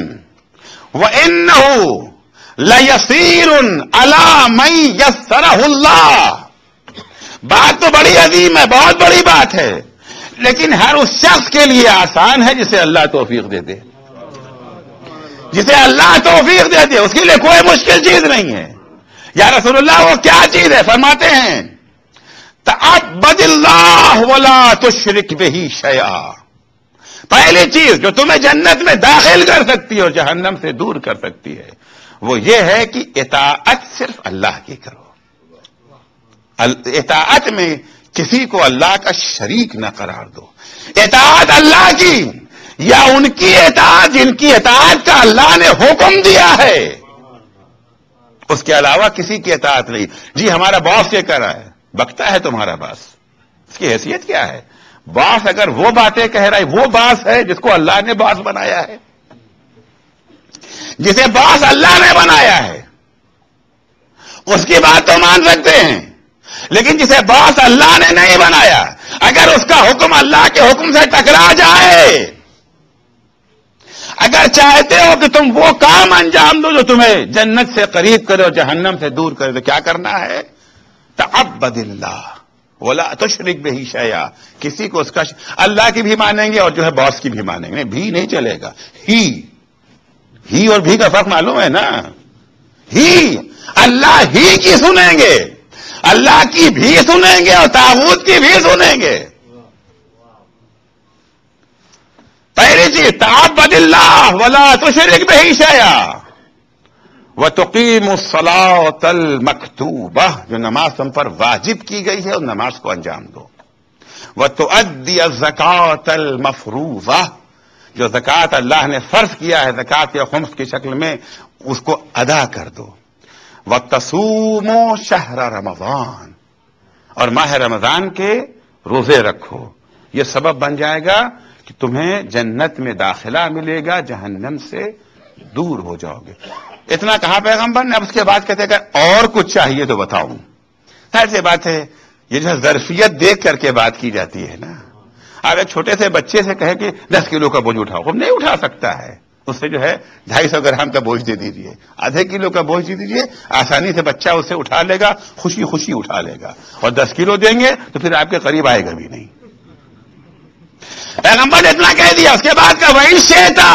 S2: وإنه لیسیر علی من یسرہ اللہ. بات تو بڑی عظیم ہے، بہت بڑی بات ہے، لیکن ہر اس شخص کے لیے آسان ہے جسے اللہ توفیق دے دے. جسے اللہ توفیق دے دے اس کے لیے کوئی مشکل چیز نہیں ہے. یا رسول اللہ وہ کیا چیز ہے؟ فرماتے ہیں تعبد اللہ ولا تشرک بہ شیئا. پہلی چیز جو تمہیں جنت میں داخل کر سکتی ہے اور جہنم سے دور کر سکتی ہے وہ یہ ہے کہ اطاعت صرف اللہ کی کرو. اطاعت میں کسی کو اللہ کا شریک نہ قرار دو. اطاعت اللہ کی یا ان کی اطاعت جن کی اطاعت کا اللہ نے حکم دیا ہے، اس کے علاوہ کسی کی اطاعت نہیں. جی ہمارا باس یہ کر رہا ہے، بکتا ہے تمہارا باس، اس کی حیثیت کیا ہے؟ باس اگر وہ باتیں کہہ رہا ہے، وہ باس ہے جس کو اللہ نے باس بنایا ہے. جسے باس اللہ نے بنایا ہے اس کی بات تو مان سکتے ہیں، لیکن جسے باس اللہ نے نہیں بنایا، اگر اس کا حکم اللہ کے حکم سے ٹکرا جائے، اگر چاہتے ہو کہ تم وہ کام انجام دو جو تمہیں جنت سے قریب کرے اور جہنم سے دور کرے، تو کیا کرنا ہے؟ تعبد اللہ ولا تشرک بہ شیئا. کسی کو اس کا اللہ کی بھی مانیں گے اور جو ہے باس کی بھی مانیں گے، بھی نہیں چلے گا. ہی اور بھی کا فرق معلوم ہے نا. ہی اللہ ہی کی سنیں گے، اللہ کی بھی سنیں گے اور طاغوت کی بھی سنیں گے. پہلی چیز تعبد اللہ ولا تشرک بہ شیئا وتقیم الصلاۃ المکتوبہ، جو نماز تم پر واجب کی گئی ہے اور نماز کو انجام دو. وتؤدی الزکاۃ المفروضہ، جو زکوٰۃ اللہ نے فرض کیا ہے زکوٰۃ یا خمس کی شکل میں، اس کو ادا کر دو. وتصوموا شہر رمضان، اور ماہ رمضان کے روزے رکھو. یہ سبب بن جائے گا کہ تمہیں جنت میں داخلہ ملے گا، جہنم سے دور ہو جاؤ گے. اتنا کہا پیغمبر نے. اب اس کے بعد کہتے کہ اور کچھ چاہیے تو بتاؤں. ظاہر سی بات ہے یہ جو ہے ظرفیت دیکھ کر کے بات کی جاتی ہے نا. آپ ایک چھوٹے سے بچے سے کہیں کہ 10 کلو کا بوجھ اٹھاؤ، وہ نہیں اٹھا سکتا ہے. اس سے جو ہے 250 گرام کا بوجھ دے دیجیے، آدھے کلو کا بوجھ دے دیجیے، آسانی سے بچہ اسے اٹھا لے گا، خوشی خوشی اٹھا لے گا. اور 10 کلو دیں گے تو پھر آپ کے قریب آئے گا بھی نہیں. پیغمبر نے اتنا کہہ دیا. اس کے بعد کا وہی شیتا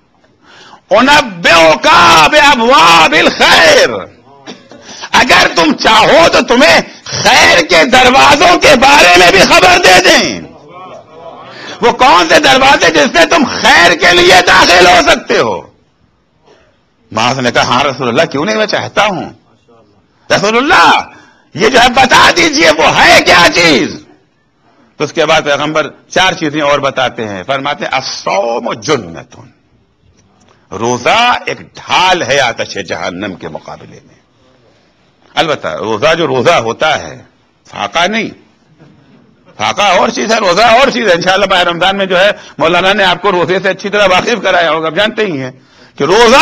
S2: انبئک بابواب الخیر، اگر تم چاہو تو تمہیں خیر کے دروازوں کے بارے میں بھی خبر دے دیں. وہ کون سے دروازے جس سے تم خیر کے لیے داخل ہو سکتے ہو؟ معاذ نے کہا ہاں رسول اللہ، کیوں نہیں، میں چاہتا ہوں. رسول اللہ یہ جو ہے بتا دیجئے وہ ہے کیا چیز. تو اس کے بعد پیغمبر 4 چیزیں اور بتاتے ہیں. فرماتے ہیں الصوم جنۃ، روزہ ایک ڈھال ہے آتش جہنم کے مقابلے میں. البتہ روزہ جو روزہ ہوتا ہے فاقہ نہیں، فاقہ اور چیز ہے، روزہ اور چیز ہے. انشاءاللہ ماہ رمضان میں جو ہے مولانا نے آپ کو روزے سے اچھی طرح واقف کرایا ہوگا. آپ جانتے ہی ہیں کہ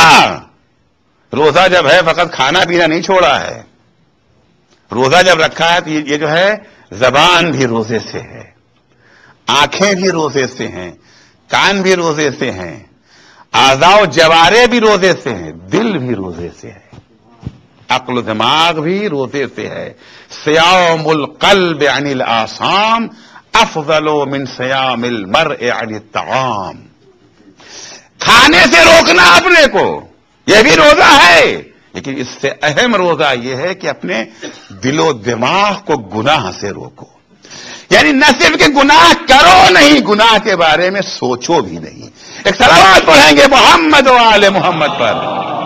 S2: روزہ جب ہے فقط کھانا پینا نہیں چھوڑا ہے. روزہ جب رکھا ہے تو یہ جو ہے زبان بھی روزے سے ہے، آنکھیں بھی روزے سے ہیں، کان بھی روزے سے ہیں، اعضاء و جوارے بھی روزے سے ہیں، دل بھی روزے سے ہے، عقل و دماغ بھی روزے سے ہے. صیام القلب عن الآثام افضل من صیام المرء عن الطعام. کھانے سے روکنا اپنے کو یہ بھی روزہ ہے، لیکن اس سے اہم روزہ یہ ہے کہ اپنے دل و دماغ کو گناہ سے روکو. یعنی نہ صرف کہ گناہ کرو نہیں، گناہ کے بارے میں سوچو بھی نہیں. ایک صلوات پڑھیں گے محمد و آل محمد پر.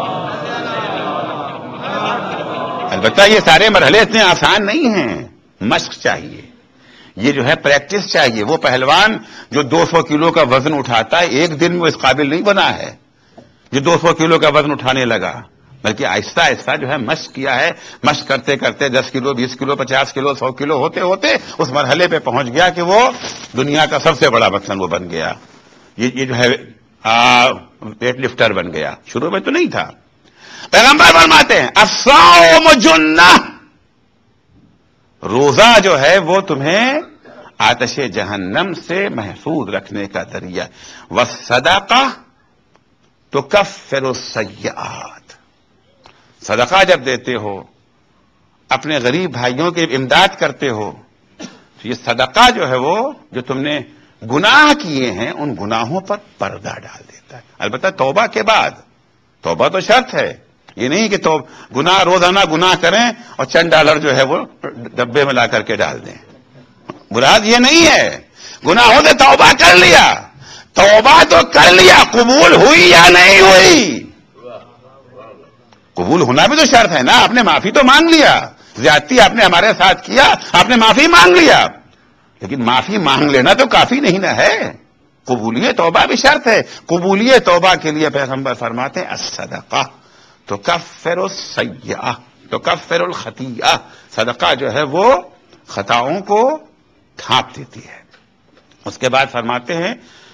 S2: البتہ یہ سارے مرحلے اتنے آسان نہیں ہیں، مشق چاہیے، یہ جو ہے پریکٹس چاہیے. وہ پہلوان جو 200 کلو کا وزن اٹھاتا ہے ایک دن میں وہ اس قابل نہیں بنا ہے جو 200 کلو کا وزن اٹھانے لگا، بلکہ آہستہ آہستہ جو ہے مشق کیا ہے. مشق کرتے کرتے 10 کلو 20 کلو 50 کلو 100 کلو ہوتے ہوتے اس مرحلے پہ پہنچ گیا کہ وہ دنیا کا سب سے بڑا مثلاً وہ بن گیا. یہ جو ہے ویٹ لفٹر بن گیا. شروع میں تو نہیں تھا. پیغمبر فرماتے ہیں الصوم جنہ، روزہ جو ہے وہ تمہیں آتش جہنم سے محفوظ رکھنے کا ذریعہ. والصدقہ تکفر السیئات، صدقہ جب دیتے ہو، اپنے غریب بھائیوں کی امداد کرتے ہو، تو یہ صدقہ جو ہے وہ جو تم نے گناہ کیے ہیں ان گناہوں پر پردہ ڈال دیتا ہے. البتہ توبہ کے بعد. توبہ تو شرط ہے، یہ نہیں کہ تو گناہ روزانہ گناہ کریں اور چند ڈالر جو ہے وہ ڈبے میں لا کر کے ڈال دیں. مراد یہ نہیں ہے. گناہوں سے توبہ کر لیا، توبہ تو کر لیا، قبول ہوئی یا نہیں ہوئی؟ قبول ہونا بھی تو شرط ہے نا. آپ نے معافی تو مانگ لیا، زیادتی آپ نے ہمارے ساتھ کیا، آپ نے معافی مانگ لیا، لیکن معافی مانگ لینا تو کافی نہیں نہ ہے. قبولیت توبہ بھی شرط ہے. قبولیت توبہ کے لیے پیغمبر فرماتے ہیں الصدقہ تکفر السیئہ تکفر الخطیئہ. صدقہ جو ہے وہ خطاؤں کو ڈھانپ دیتی ہے. اس کے بعد فرماتے ہیں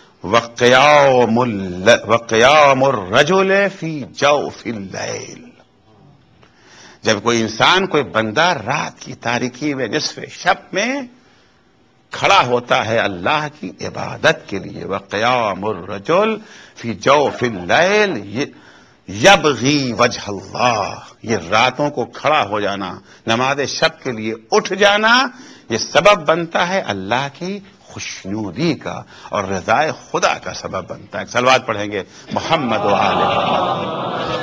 S2: وقیام الرجل فی جوف اللیل. جب کوئی انسان کوئی بندہ رات کی تاریکی میں نصف شب میں کھڑا ہوتا ہے اللہ کی عبادت کے لیے. وقیام الرجل فی جوف اللیل یبغی وجہ اللہ. یہ راتوں کو کھڑا ہو جانا, نماز شب کے لیے اٹھ جانا, یہ سبب بنتا ہے اللہ کی خوشنودی کا اور رضائے خدا کا سبب بنتا ہے. صلوات پڑھیں گے محمد و آل محمد.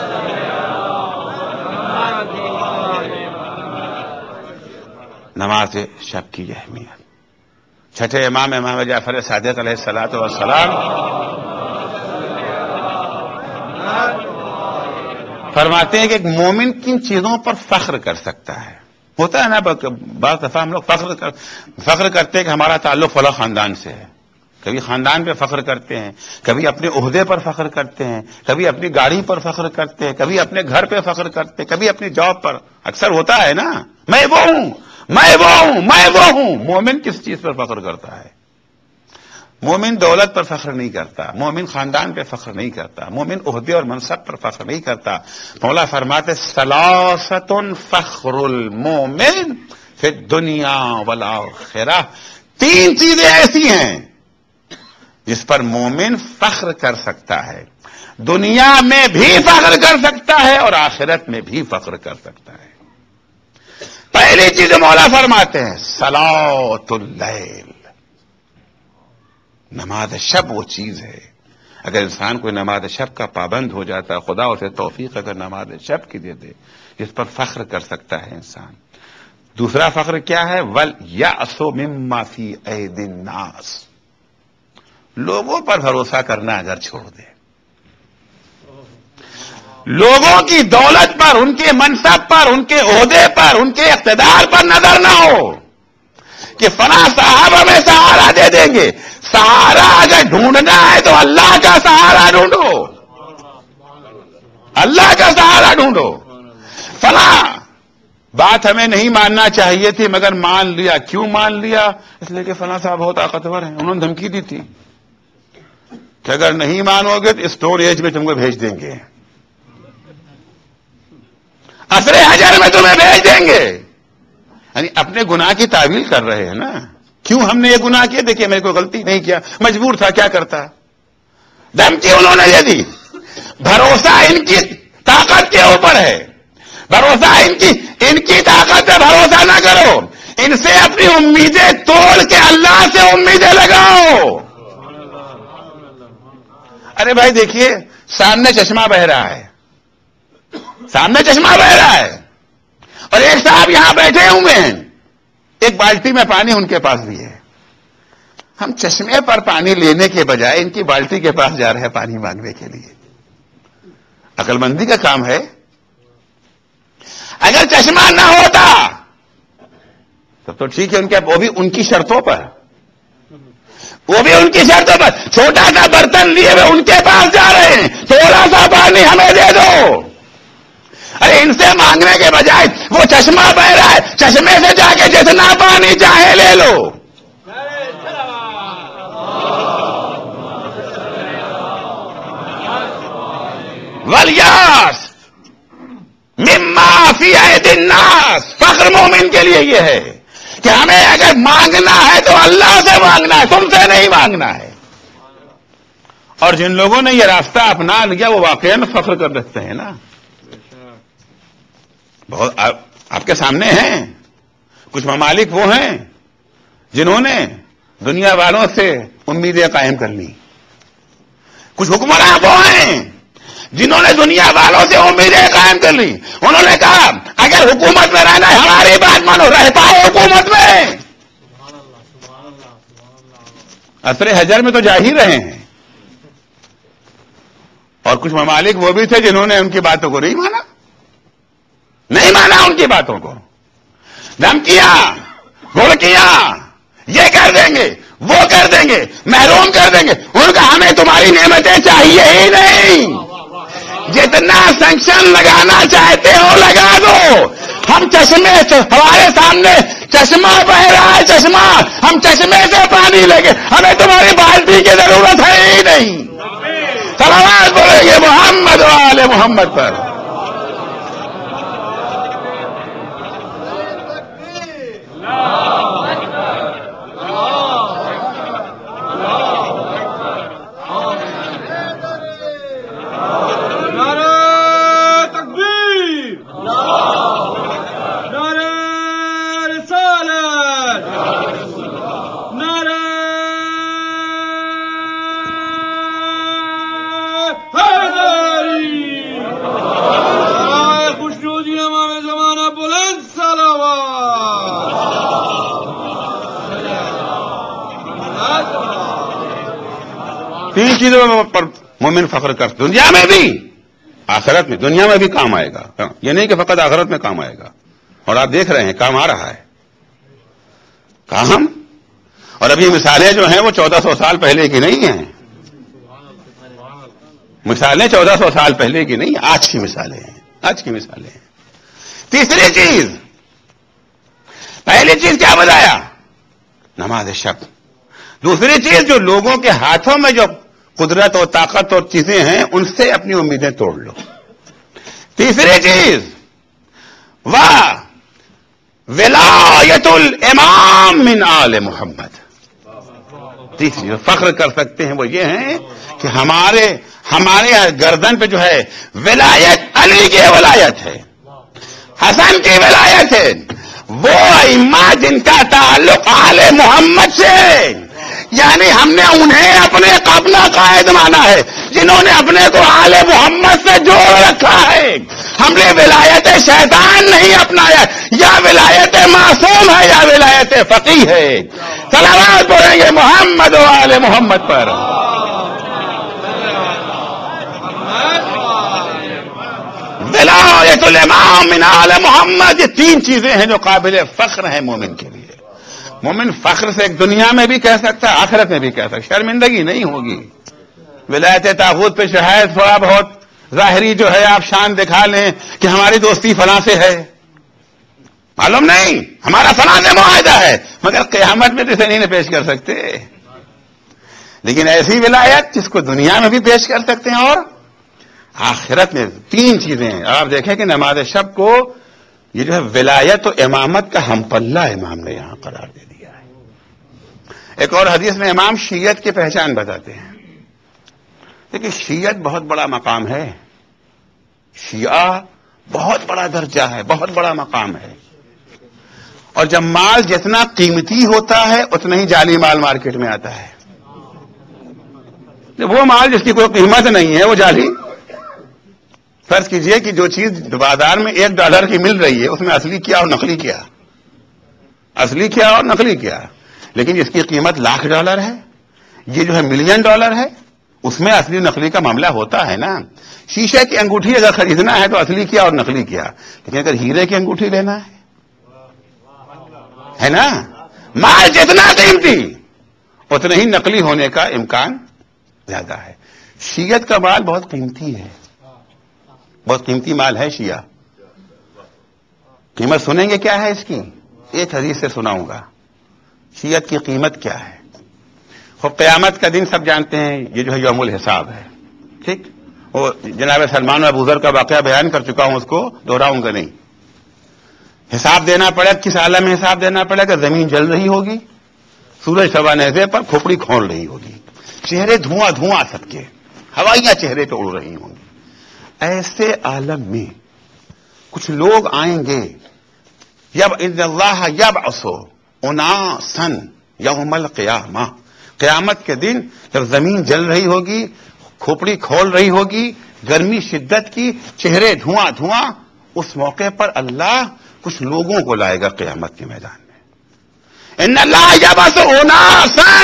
S2: نماز شب کی اہمیت. چھٹے امام جعفر صادق علیہ الصلوۃ والسلام فرماتے ہیں کہ ایک مومن کن چیزوں پر فخر کر سکتا ہے. ہوتا ہے نا بعض دفعہ ہم لوگ فخر کرتے ہیں کہ ہمارا تعلق فلاں خاندان سے ہے. کبھی خاندان پہ فخر کرتے ہیں, کبھی اپنے عہدے پر فخر کرتے ہیں, کبھی اپنی گاڑی پر فخر کرتے ہیں, کبھی اپنے گھر پہ فخر کرتے ہیں, کبھی اپنی جاب پر. اکثر ہوتا ہے نا, میں وہ ہوں, میں وہ ہوں, میں وہ ہوں. مومن کس چیز پر فخر کرتا ہے؟ مومن دولت پر فخر نہیں کرتا, مومن خاندان پہ فخر نہیں کرتا, مومن عہدے اور منصب پر فخر نہیں کرتا. مولا فرماتے ثلاثۃ فخر المومن فی الدنیا والآخرہ. 3 چیزیں ایسی ہیں جس پر مومن فخر کر سکتا ہے, دنیا میں بھی فخر کر سکتا ہے اور آخرت میں بھی فخر کر سکتا ہے. پہلی چیز مولا فرماتے ہیں صلاۃ اللیل. نماز شب وہ چیز ہے, اگر انسان کوئی نماز شب کا پابند ہو جاتا ہے, خدا اسے توفیق اگر نماز شب کی دے دے, جس پر فخر کر سکتا ہے انسان. دوسرا فخر کیا ہے؟ وَلْيَأْسُ مِمَّا فِي أَيْدِي النَّاسِ. لوگوں پر بھروسہ کرنا اگر چھوڑ دے, لوگوں کی دولت پر, ان کے منصب پر, ان کے عہدے پر, ان کے اقتدار پر نظر نہ ہو کہ فلاں صاحب ہمیں سہارا دے دیں گے. سہارا اگر ڈھونڈنا ہے تو اللہ کا سہارا ڈھونڈو, اللہ کا سہارا ڈھونڈو. فلاں بات ہمیں نہیں ماننا چاہیے تھی مگر مان لیا. کیوں مان لیا؟ اس لیے کہ فلاں صاحب بہت طاقتور ہیں, انہوں نے دھمکی دی تھی کہ اگر نہیں مانو گے تو اسٹون ایج میں تم کو بھیج دیں گے, عصر حجر میں تمہیں بھیج دیں گے. یعنی اپنے گناہ کی تعویل کر رہے ہیں نا. کیوں ہم نے یہ گناہ کیا؟ دیکھیے میں کوئی غلطی نہیں کیا, مجبور تھا, کیا کرتا. دھمکی انہوں نے یہ دی. بھروسہ ان کی طاقت کے اوپر ہے, بھروسہ ان کی طاقت پہ بھروسہ نہ کرو, ان سے اپنی امیدیں توڑ کے اللہ سے امیدیں لگاؤ. ارے بھائی دیکھیے سامنے چشمہ بہ رہا ہے, سامنے چشمہ بہ رہا ہے, اور ایک صاحب یہاں بیٹھے ہوئے ہیں, ایک بالٹی میں پانی ان کے پاس بھی ہے. ہم چشمے پر پانی لینے کے بجائے ان کی بالٹی کے پاس جا رہے ہیں پانی مانگنے کے لیے. عقل مندی کا کام ہے. اگر چشمہ نہ ہوتا تب تو ٹھیک ہے, ان کے وہ بھی ان کی شرطوں پر, وہ بھی ان کی شرطوں پر. چھوٹا سا برتن لیے ہوئے ان کے پاس جا رہے ہیں, تھوڑا سا پانی ہمیں دے دو. ارے ان سے مانگنے کے بجائے وہ چشمہ بہ رہا ہے, چشمے سے جا کے جتنا پانی چاہے لے لو. وَلْيَأْسُ مِمَّا فِي أَيْدِي النَّاسِ. فخر مومن کے لیے یہ ہے کہ ہمیں اگر مانگنا ہے تو اللہ سے مانگنا ہے, تم سے نہیں مانگنا ہے. اور جن لوگوں نے یہ راستہ اپنا لیا وہ واقعی فخر کر رکھتے ہیں نا. بہت آپ کے سامنے ہیں کچھ ممالک وہ ہیں جنہوں نے دنیا والوں سے امیدیں قائم کر لی. کچھ حکمراں وہ ہیں جنہوں نے دنیا والوں سے امیدیں قائم کر لی. انہوں نے کہا اگر حکومت میں رہنا ہے ہماری بات مانو, رہ پاؤ حکومت میں. عصر حجر میں تو جا ہی رہے ہیں. اور کچھ ممالک وہ بھی تھے جنہوں نے ان کی باتوں کو نہیں مانا, نہیں مانا ان کی باتوں کو. دھمکیاں, گھڑکیاں, یہ کر دیں گے، وہ کر دیں گے، محروم کر دیں گے. ان کا ہمیں تمہاری نعمتیں چاہیے ہی نہیں. جتنا سینکشن لگانا چاہتے ہو لگا دو. ہم چشمے، ہمارے سامنے چشمہ بہ رہا ہے، چشمہ، ہم چشمے سے پانی لے گے، ہمیں تمہاری بالٹی کی ضرورت ہے ہی نہیں. صلوات بولیں گے محمد و آل محمد پر. تین چیزوں پر مومن فخر کر، دنیا میں بھی آخرت میں. دنیا میں بھی کام آئے گا، یہ نہیں کہ فقط آخرت میں کام آئے گا. اور آپ دیکھ رہے ہیں کام آ رہا ہے کام. اور ابھی مثالیں جو ہیں وہ 1400 سال پہلے کی نہیں ہیں. مثالیں 1400 سال پہلے کی نہیں، آج کی مثالیں ہیں، آج کی مثالیں ہیں. تیسری چیز، پہلی چیز کیا بتایا؟ نماز شب. دوسری چیز، جو لوگوں کے ہاتھوں میں جو قدرت اور طاقت اور چیزیں ہیں ان سے اپنی امیدیں توڑ لو. تیسری چیز، ولایت الامام من آل محمد. تیسری جو فخر کر سکتے ہیں وہ یہ ہیں کہ ہمارے گردن پہ جو ہے ولایت، علی کی ولایت ہے، حسن کی ولایت ہے. وہ ائمہ جن کا تعلق آل محمد سے، یعنی ہم نے انہیں اپنے قبلہ قائد مانا ہے، جنہوں نے اپنے کو آل محمد سے جوڑ رکھا ہے. ہم نے ولایت شیطان نہیں اپنایا، یا ولایت معصوم ہے یا ولایت فقیہ ہے. صلوات پڑھیں گے محمد و آل محمد پر. ولایت الامام من آل محمد. یہ تین چیزیں ہیں جو قابل فخر ہیں مومن کے لیے. مومن فخر سے ایک دنیا میں بھی کہہ سکتا ہے، آخرت میں بھی کہہ سکتا ہے، شرمندگی نہیں ہوگی. ولایت طاغوت پہ شاید تھوڑا بہت ظاہری جو ہے آپ شان دکھا لیں کہ ہماری دوستی فلاں سے ہے، معلوم نہیں ہمارا فلاں سے معاہدہ ہے، مگر قیامت میں تو اسے نہیں پیش کر سکتے. لیکن ایسی ولایت جس کو دنیا میں بھی پیش کر سکتے ہیں اور آخرت میں. تین چیزیں ہیں. آپ دیکھیں کہ نماز شب کو یہ جو ہے ولایت و امامت کا ہم پلہ امام نے یہاں قرار دے دیا ہے. ایک اور حدیث میں امام شیعت کی پہچان بتاتے ہیں. لیکن شیعت بہت بڑا مقام ہے، شیعہ بہت بڑا درجہ ہے، بہت بڑا مقام ہے. اور جب مال جتنا قیمتی ہوتا ہے اتنا ہی جعلی مال مارکیٹ میں آتا ہے. وہ مال جس کی کوئی قیمت نہیں ہے وہ جعلی. فرض کیجئے کہ جو چیز بازار میں $1 کی مل رہی ہے اس میں اصلی کیا اور نقلی کیا، اصلی کیا اور نقلی کیا. لیکن جس کی قیمت $1,00,000 ہے، یہ جو ہے $1 ملین ہے، اس میں اصلی نقلی کا معاملہ ہوتا ہے نا. شیشے کی انگوٹھی اگر خریدنا ہے تو اصلی کیا اور نقلی کیا. لیکن اگر ہیرے کی انگوٹھی لینا ہے نا، مال جتنا قیمتی اتنا ہی نقلی ہونے کا امکان زیادہ ہے. شیعت کا مال بہت قیمتی ہے، بہت قیمتی مال ہے شیعہ. قیمت سنیں گے کیا ہے اس کی؟ ایک حدیث سے سناؤں گا. شیعت کی قیمت کیا ہے؟ خب قیامت کا دن سب جانتے ہیں، یہ جو ہے یوم الحساب ہے. ٹھیک، وہ جناب سلمان ابو ذر کا واقعہ بیان کر چکا ہوں، اس کو دہراؤں گا نہیں. حساب دینا پڑے، کس عالم میں حساب دینا پڑے گا؟ زمین جل رہی ہوگی، سورج سوا نیزے پر کھوپڑی کھول رہی ہوگی، چہرے دھواں دھواں سب کے، ہوائیاں چہرے پہ اڑ رہی ہوں گی. ایسے عالم میں کچھ لوگ آئیں گے، یب ان اللہ یبعث اناسا یوم القیامہ. قیامت کے دن جب زمین جل رہی ہوگی، کھوپڑی کھول رہی ہوگی، گرمی شدت کی، چہرے دھواں دھواں، اس موقع پر اللہ کچھ لوگوں کو لائے گا قیامت کے میدان میں. ان اللہ یبعث اناسا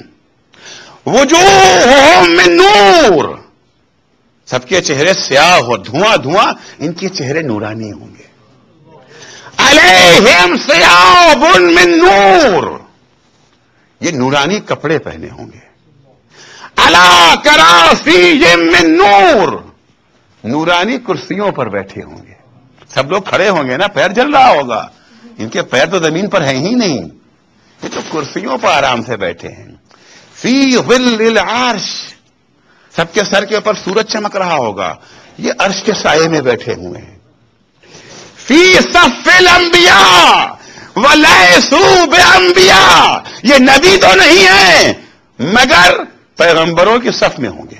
S2: وجوہہم من نور. سب کے چہرے سیاہ اور دھواں دھواں، ان کے چہرے نورانی ہوں گے. علیہم ثیاب من نور. یہ نورانی کپڑے پہنے ہوں گے. علی کراسی من نور, نورانی کرسیوں پر بیٹھے ہوں گے. سب لوگ کھڑے ہوں گے نا, پیر جل رہا ہوگا, ان کے پیر تو زمین پر ہیں ہی نہیں, یہ تو کرسیوں پر آرام سے بیٹھے ہیں. فی ظل العرش, سب کے سر کے اوپر سورج چمک رہا ہوگا, یہ عرش کے سائے میں بیٹھے ہوئے ہیں. فی صف الانبیاء ولیسوا بانبیاء, یہ نبی تو نہیں ہیں مگر پیغمبروں کی صف میں ہوں گے.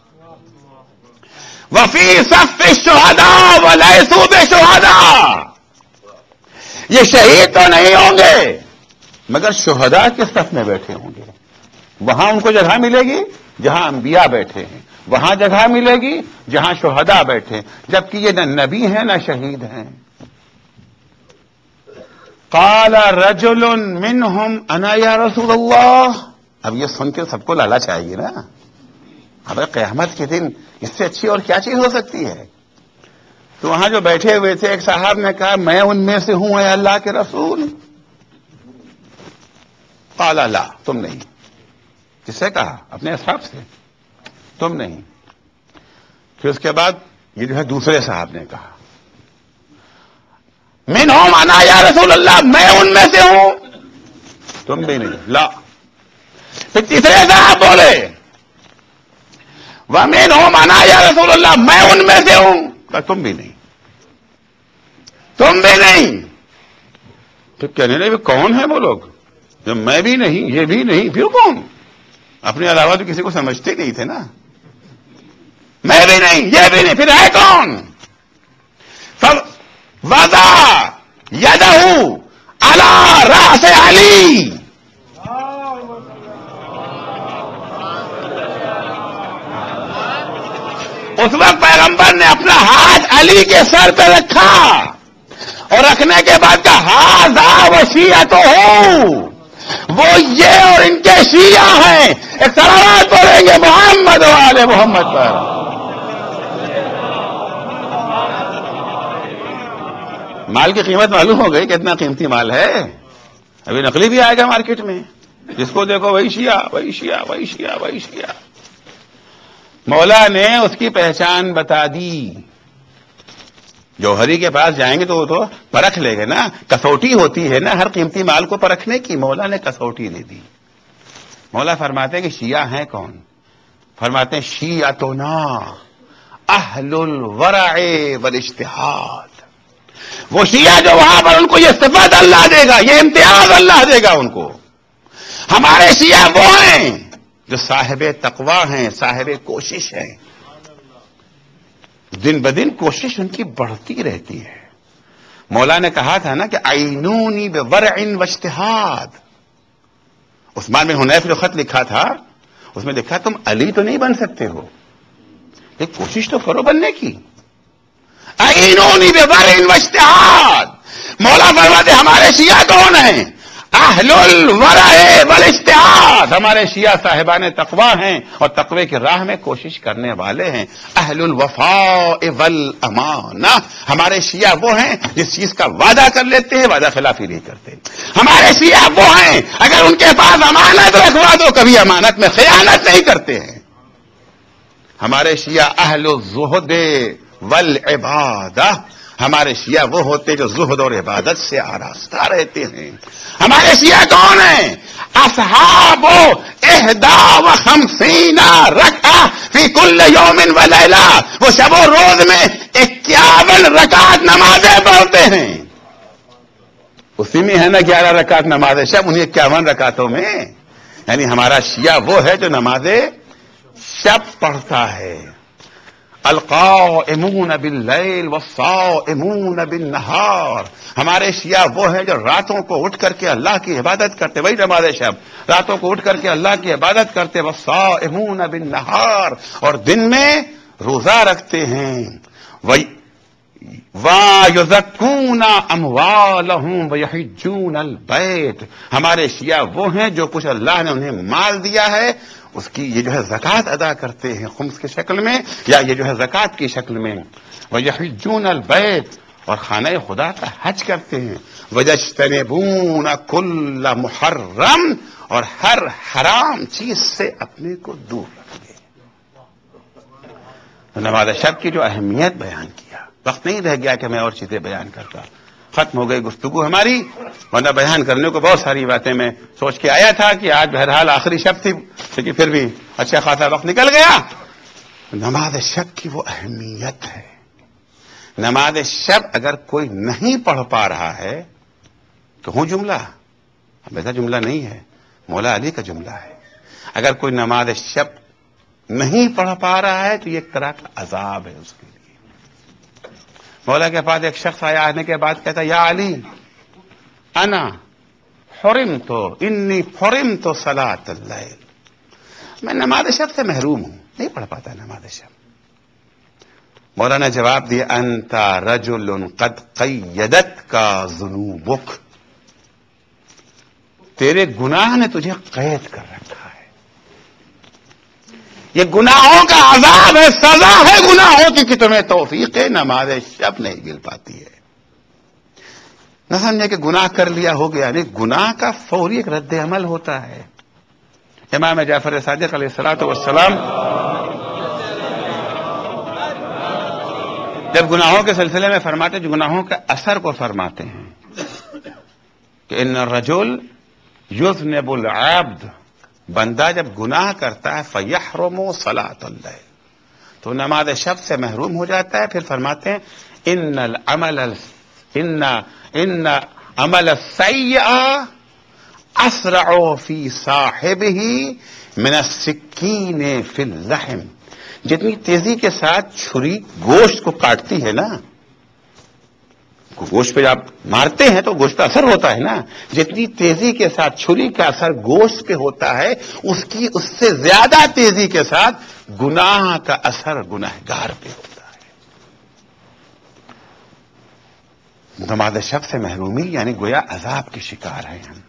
S2: وفی صف الشہداء ولیسوا بشہداء, یہ شہید تو نہیں ہوں گے مگر شہداء کے صف میں بیٹھے ہوں گے. وہاں ان کو جگہ ملے گی جہاں انبیاء بیٹھے ہیں, وہاں جگہ ملے گی جہاں شہداء بیٹھے, جبکہ یہ نہ نبی ہیں نہ شہید ہیں. قال رجل منهم انا یا رسول اللہ, اب یہ سن کے سب کو لالا چاہیے نا, اب قیامت کے دن اس سے اچھی اور کیا چیز ہو سکتی ہے. تو وہاں جو بیٹھے ہوئے تھے ایک صاحب نے کہا میں ان میں سے ہوں اے اللہ کے رسول. قال لا, تم نہیں. کس سے کہا؟ اپنے اصحاب سے, تم نہیں. پھر اس کے بعد یہ جو ہے دوسرے صاحب نے کہا منہم انا یا رسول اللہ, میں ان میں سے ہوں, تم بھی نہیں. لا. پھر تیسرے صاحب بولے ومنہم انا یا رسول اللہ, میں ان میں سے ہوں, کہا تم بھی نہیں, تم بھی نہیں. پھر کہنے لگے کون ہے وہ لوگ, جب میں بھی نہیں یہ بھی نہیں پھر کون؟ اپنے علاوہ تو کسی کو سمجھتے نہیں تھے نا. میں بھی نہیں یہ بھی نہیں پھر ہے کون؟ وضع یدہ علی رأس علی, اس وقت پیغمبر نے اپنا ہاتھ علی کے سر پہ رکھا اور رکھنے کے بعد کہا ھذا وشیعتہ, وہ یہ اور ان کے شیعہ ہیں. ایک صلوات پڑھیں گے محمد و آل محمد پر. مال کی قیمت معلوم ہو گئی کتنا قیمتی مال ہے. ابھی نقلی بھی آئے گا مارکیٹ میں, جس کو دیکھو وہی شیعہ وہی شیعہ وہی شیعہ وہی شیعہ. مولا نے اس کی پہچان بتا دی. جوہری کے پاس جائیں گے تو وہ تو پرکھ لے گا نا, کسوٹی ہوتی ہے نا ہر قیمتی مال کو پرکھنے کی. مولا نے کسوٹی دے دی. مولا فرماتے ہیں کہ شیعہ ہیں کون؟ فرماتے ہیں شیعتنا اہل الورع والاجتہاد. وہ شیعہ جو وہاں پر ان کو یہ صفت اللہ دے گا, یہ امتیاز اللہ دے گا ان کو. ہمارے شیعہ وہ ہیں جو صاحب تقوی ہیں, صاحب کوشش ہیں. دن بدن کوشش ان کی بڑھتی رہتی ہے. مولا نے کہا تھا نا کہ عینونی بورع واجتہاد. عثمان بن حنیف جو خط لکھا تھا اس میں لکھا تم علی تو نہیں بن سکتے ہو, ایک کوشش تو کرو بننے کی. عینونی بورع واجتہاد. مولا فرماتے ہمارے شیعہ کون ہیں؟ اہل الورع والاجتہاد. ہمارے شیعہ صاحبان تقوی ہیں اور تقوی کی راہ میں کوشش کرنے والے ہیں. اہل الوفاء والامانہ. ہمارے شیعہ وہ ہیں جس چیز کا وعدہ کر لیتے ہیں وعدہ خلافی نہیں کرتے. ہمارے شیعہ وہ ہیں اگر ان کے پاس امانت رکھوا دو کبھی امانت میں خیانت نہیں کرتے ہیں. ہمارے شیعہ اہل الزہد والعبادہ. ہمارے شیعہ وہ ہوتے جو زہد اور عبادت سے آراستہ رہتے ہیں. ہمارے شیعہ کون ہیں؟ اصحاب 51 رکعہ فی کل یوم و لیلہ. وہ شب و روز میں 51 رکعت نمازیں پڑھتے ہیں. اسی میں ہے نا 11 رکعت نماز شب, انہیں 51 رکعتوں میں. یعنی ہمارا شیعہ وہ ہے جو نماز شب پڑھتا ہے. القائمون باللیل والصائمون بالنہار. ہمارے شیعہ وہ ہیں جو راتوں کو اٹھ کر کے اللہ کی عبادت کرتے, وہی نماز شب, راتوں کو اٹھ کر کے اللہ کی عبادت کرتے. والصائمون بالنہار, اور دن میں روزہ رکھتے ہیں. وَيُزَكُّونَ أَمْوَالَهُمْ وَيَحِجُّونَ الْبَيْتَ. ہمارے شیعہ وہ ہیں جو کچھ اللہ نے انہیں مال دیا ہے اس کی یہ جو ہے زکوٰۃ ادا کرتے ہیں خمس کی شکل میں یا یہ جو ہے زکوٰۃ کی شکل میں. وَيَحِجُّونَ الْبَيْتَ, اور خانہ خدا کا حج کرتے ہیں. وَيَجْتَنِبُونَ كُلَّ مُحَرَّمٍ، اور ہر حرام چیز سے اپنے کو دور رکھتے ہیں. نماز شب کی جو اہمیت بیان کیا، وقت نہیں رہ گیا کہ میں اور چیزیں بیان کرتا، ختم ہو گئی گفتگو ہماری، ورنہ بیان کرنے کو بہت ساری باتیں میں سوچ کے آیا تھا کہ آج بہرحال آخری شب تھی، لیکن پھر بھی اچھا خاصا وقت نکل گیا. نماز شب کی وہ اہمیت ہے. نماز شب اگر کوئی نہیں پڑھ پا رہا ہے تو ہوں جملہ، اب ایسا جملہ نہیں ہے، مولا علی کا جملہ ہے. اگر کوئی نماز شب نہیں پڑھ پا رہا ہے تو یہ ایک طرح کا عذاب ہے اس کے لیے. مولا کے پاس ایک شخص آیا، آنے کے بعد کہتا یا علی انا انی حرمت صلاۃ اللیل، میں نماز شب سے محروم ہوں، نہیں پڑھ پاتا نماز شب. مولا نے جواب دیا انت رجل قد قیدتک ذنوبک، تیرے گناہ نے تجھے قید کر رکھا ہے. یہ گناہوں کا عذاب ہے، سزا ہے گناہوں کی کہ تمہیں توفیق نماز شب نہیں مل پاتی ہے. نہ سمجھے کہ گناہ کر لیا ہو گیا، نہیں، گناہ کا فوری ایک رد عمل ہوتا ہے. امام جعفر صادق علیہ الصلوۃ والسلام جب گناہوں کے سلسلے میں فرماتے، جو گناہوں کے اثر کو فرماتے ہیں کہ ان الرجل یذنب العبد، بندہ جب گناہ کرتا ہے فیحرم صلاۃ اللیل، تو نماز شب سے محروم ہو جاتا ہے. پھر فرماتے ہیں ان عمل السیئ اسرع فی صاحبہ من السکین فی اللحم، جتنی تیزی کے ساتھ چھری گوشت کو کاٹتی ہے نا، گوشت پہ آپ مارتے ہیں تو گوشت کا اثر ہوتا ہے نا، جتنی تیزی کے ساتھ چھری کا اثر گوشت پہ ہوتا ہے، اس سے زیادہ تیزی کے ساتھ گناہ کا اثر گنہگار پہ ہوتا ہے. نماز شب سے محرومی یعنی گویا عذاب کے شکار ہیں ہم.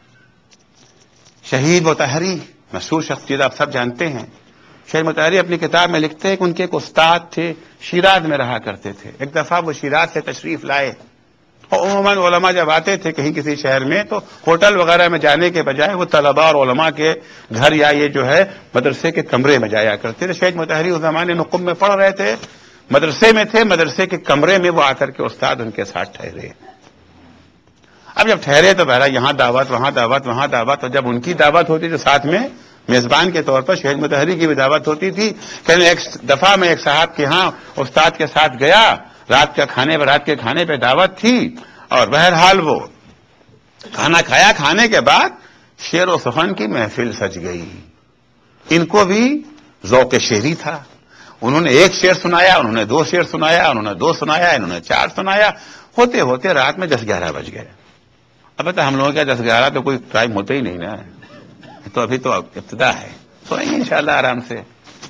S2: شہید مطہری مشہور شخصیت آپ سب جانتے ہیں. شہید مطہری اپنی کتاب میں لکھتے ہیں کہ ان کے ایک استاد تھے، شیراز میں رہا کرتے تھے. ایک دفعہ وہ شیراز سے تشریف لائے، اور عموماً علماء جب آتے تھے کہیں کسی شہر میں تو ہوٹل وغیرہ میں جانے کے بجائے وہ طلباء اور علماء کے گھر یا یہ جو ہے مدرسے کے کمرے میں جایا کرتے تھے. شہید مطہری اس زمانے نقم میں پڑھ رہے تھے، مدرسے میں تھے، مدرسے کے کمرے میں وہ آ کر کے استاد ان کے ساتھ ٹھہرے. اب جب ٹھہرے تو بہرحال یہاں دعوت، وہاں دعوت، وہاں دعوت، اور جب ان کی دعوت ہوتی تو ساتھ میں میزبان کے طور پر شہید مطہری کی بھی دعوت ہوتی تھی. کہ ایک دفعہ میں ایک صاحب کے ہاں استاد کے ساتھ گیا، رات کے کھانے پہ دعوت تھی، اور بہرحال وہ کھانا کھایا. کھانے کے بعد شعر و سخن کی محفل سج گئی. ان کو بھی ذوق شعری تھا، انہوں نے ایک شعر سنایا، انہوں نے دو شعر سنایا، انہوں نے دو سنایا، انہوں نے چار سنایا. ہوتے ہوتے رات میں 10-11 بج گئے. اب بتا ہم لوگوں کا 10-11 تو کوئی ٹائم ہوتا ہی نہیں نا، تو ابھی تو ابتدا ہے، سوئیں گے انشاءاللہ آرام سے.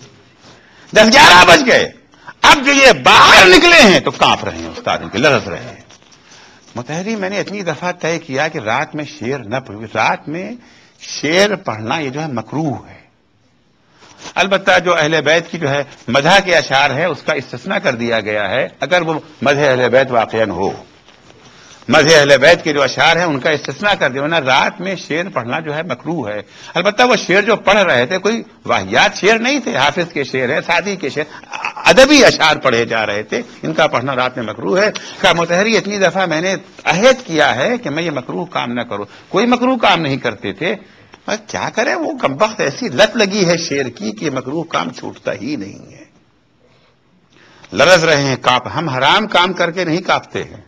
S2: 10-11 بج گئے. اب جو یہ باہر نکلے ہیں تو کانپ رہے ہیں، استاد ان کے لرز رہے ہیں. مطہری میں نے اتنی دفعہ طے کیا کہ رات میں شعر نہ پڑھوں. رات میں شعر پڑھنا یہ جو ہے مکروہ ہے. البتہ جو اہل بیت کی جو ہے مدح کے اشعار ہے اس کا استثناء کر دیا گیا ہے، اگر وہ مدح اہل بیت واقعاً ہو. مدح اہل بیت کے جو اشعار ہیں ان کا استثناء کر دیا، ورنہ رات میں شعر پڑھنا جو ہے مکروہ ہے. البتہ وہ شعر جو پڑھ رہے تھے کوئی واہیات شعر نہیں تھے، حافظ کے شعر ہیں، سعدی کے شعر، ادبی اشعار پڑھے جا رہے تھے، ان کا پڑھنا رات میں مکروہ ہے. کہ مطہری اتنی دفعہ میں نے عہد کیا ہے کہ میں یہ مکروہ کام نہ کروں. کوئی مکروہ کام نہیں کرتے تھے، کیا کریں، وہ کمبخت ایسی لت لگی ہے شعر کی کہ یہ مکروہ کام چھوٹتا ہی نہیں ہے. لرز رہے ہیں، کانپ. ہم حرام کام کر کے نہیں کانپتے ہیں،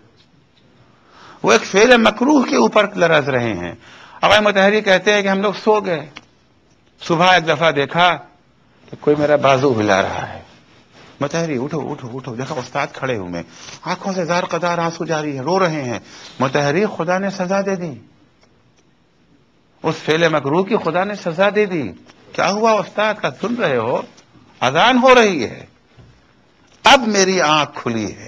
S2: وہ ایک فعل مکروہ کے اوپر لرز رہے ہیں. اب مطہری کہتے ہیں کہ ہم لوگ سو گئے، صبح ایک دفعہ دیکھا کہ کوئی میرا بازو ہلا رہا ہے. مطہری اٹھو اٹھو اٹھو، دیکھا استاد کھڑے ہوئے، آنکھوں سے زار قدار آنسو جاری ہے، رو رہے ہیں. مطہری خدا نے سزا دے دی، اس فعل مکروہ کی خدا نے سزا دے دی. کیا ہوا استاد کا؟ سن رہے ہو اذان ہو رہی ہے، اب میری آنکھ کھلی ہے،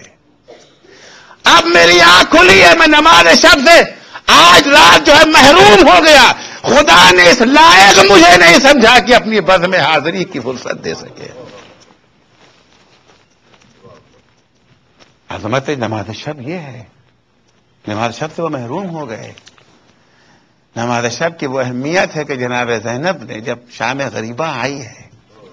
S2: اب میری آنکھ کھلی ہے، میں نماز شب سے آج رات جو ہے محروم ہو گیا. خدا نے اس لائق مجھے نہیں سمجھا کہ اپنی بز میں حاضری کی فرصت دے سکے. عظمت نماز شب یہ ہے. نماز شب سے وہ محروم ہو گئے. نماز شب کی وہ اہمیت ہے کہ جناب زینب نے جب شام غریبہ آئی ہے،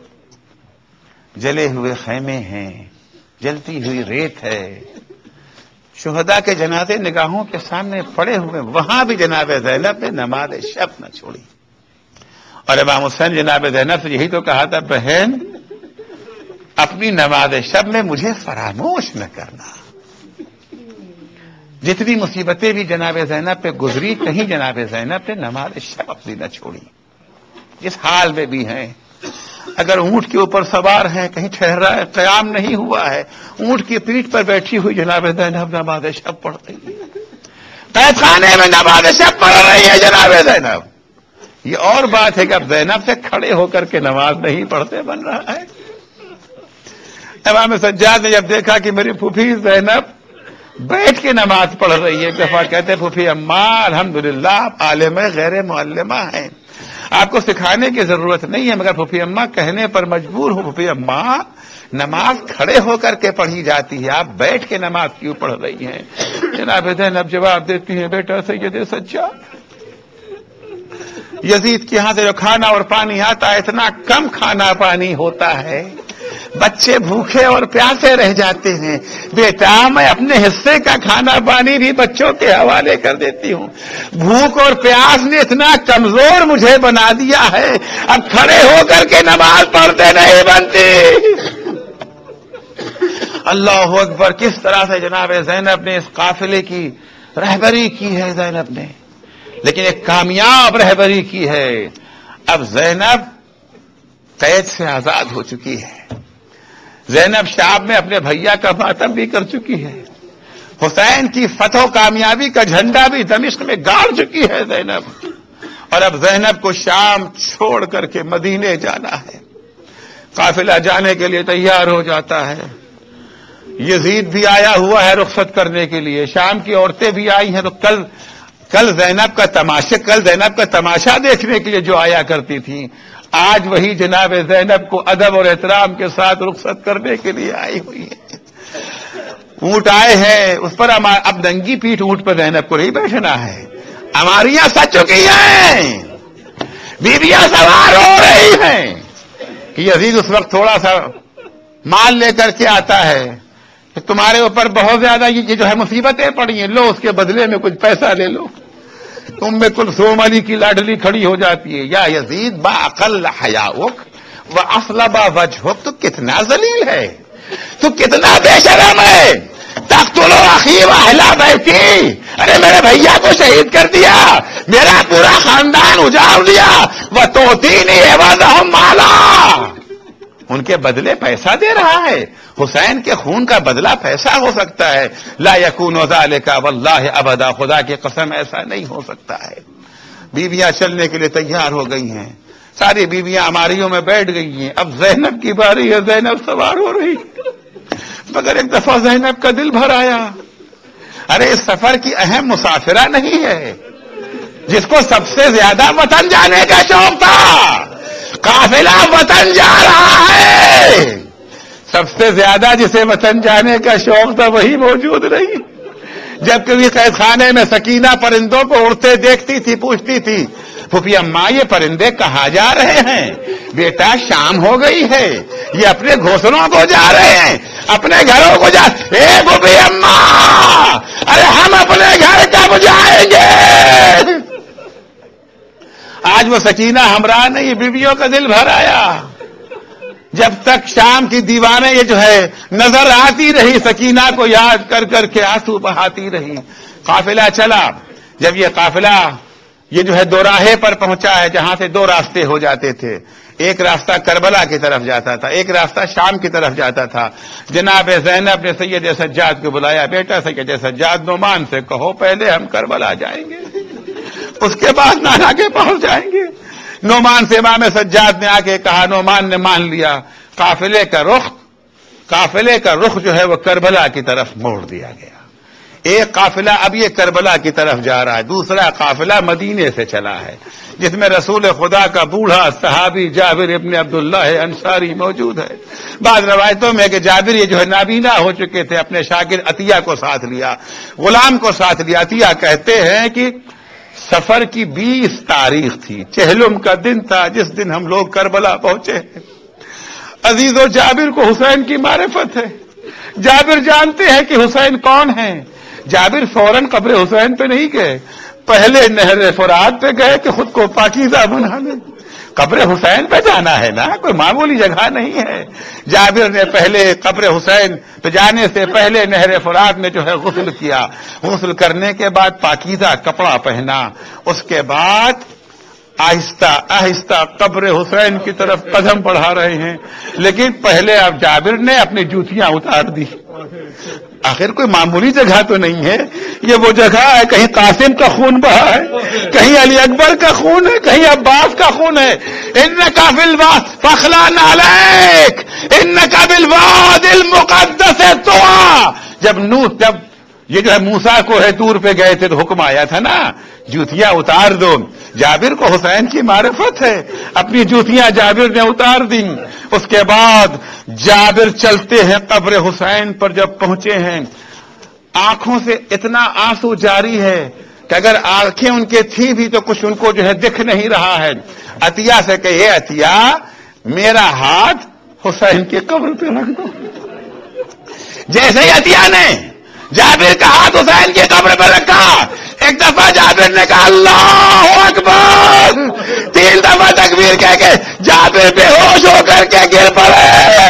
S2: جلے ہوئے خیمے ہیں، جلتی ہوئی ریت ہے، شہداء کے جنازے نگاہوں کے سامنے پڑے ہوئے، وہاں بھی جناب زینب نے نماز شب نہ چھوڑی. اور امام حسین جناب زینب سے یہی تو کہا تھا، بہن اپنی نماز شب میں مجھے فراموش نہ کرنا. جتنی مصیبتیں بھی جناب زینب پہ گزری، کہیں جناب زینب نے نماز شب اپنی نہ چھوڑی. جس حال میں بھی ہیں، اگر اونٹ کے اوپر سوار ہیں، کہیں ٹھہرا ہے، قیام نہیں ہوا ہے، اونٹ کی پیٹھ پر بیٹھی ہوئی جناب زینب نماز شب پڑھ رہی ہے. قید خانے میں نماز شب پڑھ رہی ہے جناب زینب. یہ اور بات ہے کہ اب زینب سے کھڑے ہو کر کے نماز نہیں پڑھتے بن رہا ہے. امام سجاد نے جب دیکھا کہ میری پھوپھی زینب بیٹھ کے نماز پڑھ رہی ہے، ایک دفعہ کہتے پھوپھی اماں الحمدللہ آپ عالمہ غیر معلمہ ہیں، آپ کو سکھانے کی ضرورت نہیں ہے، مگر پھوپھی اماں کہنے پر مجبور ہو. پھوپھی اماں نماز کھڑے ہو کر کے پڑھی جاتی ہے، آپ بیٹھ کے نماز کیوں پڑھ رہی ہیں؟ جناب زینب جواب دیتی ہیں، بیٹا سید سجاد، یزید کے یہاں سے جو کھانا اور پانی آتا ہے اتنا کم کھانا پانی ہوتا ہے، بچے بھوکے اور پیاسے رہ جاتے ہیں. بیٹا میں اپنے حصے کا کھانا پانی بھی بچوں کے حوالے کر دیتی ہوں. بھوک اور پیاس نے اتنا کمزور مجھے بنا دیا ہے، اب کھڑے ہو کر کے نماز پڑھتے نہیں بنتی. اللہ اکبر. کس طرح سے جناب زینب نے اس قافلے کی رہبری کی ہے زینب نے، لیکن ایک کامیاب رہبری کی ہے. اب زینب قید سے آزاد ہو چکی ہے. زینب شام میں اپنے بھیا کا ماتم بھی کر چکی ہے. حسین کی فتح و کامیابی کا جھنڈا بھی دمشق میں گاڑ چکی ہے زینب. اور اب زینب کو شام چھوڑ کر کے مدینے جانا ہے. قافلہ جانے کے لیے تیار ہو جاتا ہے. یزید بھی آیا ہوا ہے رخصت کرنے کے لیے، شام کی عورتیں بھی آئی ہیں. تو کل زینب کا تماشا دیکھنے کے لیے جو آیا کرتی تھیں، آج وہی جناب زینب کو ادب اور احترام کے ساتھ رخصت کرنے کے لیے آئی ہوئی ہے. اونٹ آئے ہیں، اس پر اب ننگی پیٹھ اونٹ پر زینب کو نہیں بیٹھنا ہے. ہماریاں سچ چکی ہیں، بیویاں سوار ہو رہی ہیں کہ یزید اس وقت تھوڑا سا مال لے کر کے آتا ہے کہ تمہارے اوپر بہت زیادہ یہ جو ہے مصیبتیں پڑی ہیں، لو اس کے بدلے میں کچھ پیسہ لے لو. ام کلثوم علی کی لاڈلی کھڑی ہو جاتی ہے، یا یزید با اقل حیاؤک و اصلب وجہک، تو کتنا ذلیل ہے، تو کتنا بے شرم ہے. تقتل اخی و اہل بیتی، ارے میرے بھیا کو شہید کر دیا، میرا پورا خاندان اجاڑ دیا. وتؤتینی عوضہم مالا، ان کے بدلے پیسہ دے رہا ہے. حسین کے خون کا بدلہ پیسہ ہو سکتا ہے. لا یکون ذالک واللہ ابدا، خدا کی قسم ایسا نہیں ہو سکتا ہے. بیویاں چلنے کے لیے تیار ہو گئی ہیں، ساری بیویاں اماریوں میں بیٹھ گئی ہیں. اب زینب کی باری ہے، زینب سوار ہو رہی. مگر ایک دفعہ زینب کا دل بھر آیا، ارے اس سفر کی اہم مسافرہ نہیں ہے جس کو سب سے زیادہ وطن جانے کا شوق تھا. قافلہ وطن جا رہا ہے، سب سے زیادہ جسے وطن جانے کا شوق تھا وہی موجود نہیں. جب کبھی قید خانے میں سکینہ پرندوں کو اڑتے دیکھتی تھی، پوچھتی تھی پھوپھی اماں یہ پرندے کہاں جا رہے ہیں؟ بیٹا شام ہو گئی ہے، یہ اپنے گھونسلوں کو جا رہے ہیں، اپنے گھروں کو جا. اے پھوپھی اماں، ارے ہم اپنے گھر کب جائیں گے؟ آج وہ سکینہ ہمراہ نہیں، بیویوں کا دل بھر آیا. جب تک شام کی دیواریں یہ جو ہے نظر آتی رہی، سکینہ کو یاد کر کر کے آنسو بہاتی رہی. قافلہ چلا. جب یہ قافلہ یہ جو ہے دوراہے پر پہنچا ہے جہاں سے دو راستے ہو جاتے تھے، ایک راستہ کربلا کی طرف جاتا تھا، ایک راستہ شام کی طرف جاتا تھا. جناب زینب نے سید سجاد کو بلایا، بیٹا سید سجاد نعمان سے کہو پہلے ہم کربلا جائیں گے، اس کے بعد نانا کے پہنچ جائیں گے. نعمان سے امام سجاد نے آ کے کہا، نعمان نے مان لیا. قافلے کا رخ جو ہے وہ کربلا کی طرف موڑ دیا گیا. ایک قافلہ اب یہ کربلا کی طرف جا رہا ہے، دوسرا قافلہ مدینے سے چلا ہے جس میں رسول خدا کا بوڑھا صحابی جابر ابن عبداللہ انصاری موجود ہے۔ بعض روایتوں میں کہ جابر یہ جو ہے نابینا ہو چکے تھے، اپنے شاگرد عطیہ کو ساتھ لیا، غلام کو ساتھ لیا۔ عطیہ کہتے ہیں کہ سفر کی 20 تاریخ تھی، چہلم کا دن تھا جس دن ہم لوگ کربلا پہنچے۔ عزیزو جابر کو حسین کی معرفت ہے، جابر جانتے ہیں کہ حسین کون ہے۔ جابر فوراً قبر حسین پہ نہیں گئے، پہلے نہر فرات پہ گئے کہ خود کو پاکیزہ بنا لیں۔ قبر حسین پہ جانا ہے نا، کوئی معمولی جگہ نہیں ہے۔ جابر نے پہلے قبر حسین پہ جانے سے پہلے نہر فرات میں جو ہے غسل کیا، غسل کرنے کے بعد پاکیزہ کپڑا پہنا، اس کے بعد آہستہ آہستہ قبر حسین کی طرف قدم بڑھا رہے ہیں، لیکن پہلے اب جابر نے اپنی جوتیاں اتار دی۔ آخر کوئی معمولی جگہ تو نہیں ہے، یہ وہ جگہ ہے کہیں قاسم کا خون بہا ہے، کہیں علی اکبر کا خون ہے، کہیں عباس کا خون ہے۔ انکا بالواد فخلان علیک انکا بالواد المقدس طویٰ۔ جب یہ جو ہے موسیٰ کو ہے طور پہ گئے تھے تو حکم آیا تھا نا جوتیاں اتار دو۔ جابر کو حسین کی معرفت ہے، اپنی جوتیاں جابر نے اتار دیں۔ اس کے بعد جابر چلتے ہیں قبر حسین پر، جب پہنچے ہیں آنکھوں سے اتنا آنسو جاری ہے کہ اگر آنکھیں ان کے تھی بھی تو کچھ ان کو جو ہے دکھ نہیں رہا ہے۔ عطیہ سے کہے عطیہ میرا ہاتھ حسین کی قبر پہ رکھ دو۔ جیسے ہی عطیہ نے جابر کا ہاتھ حسین کی قبر پر رکھا، ایک دفعہ جابر نے کہا اللہ اکبر، 3 دفعہ تکبیر کہہ کے جابر بے ہوش ہو کر کے گر پڑے۔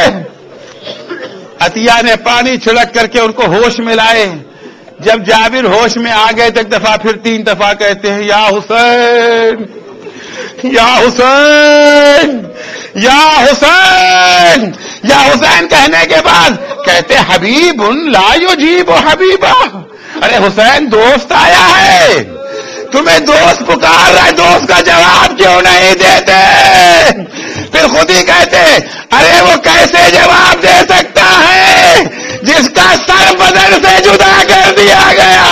S2: عطیہ نے پانی چھڑک کر کے ان کو ہوش میں لائے۔ جب جابر ہوش میں آ گئے تو ایک دفعہ پھر 3 دفعہ کہتے ہیں یا حسین یا حسین یا حسین یا حسین، کہنے کے بعد کہتے حبیب لا یجیب حبیبہ، ارے حسین دوست آیا ہے، تمہیں دوست پکار رہا ہے، دوست کا جواب کیوں نہیں دیتے؟ پھر خود ہی کہتے ارے وہ کیسے جواب دے سکتا ہے جس کا سر بدن سے جدا کر دیا گیا۔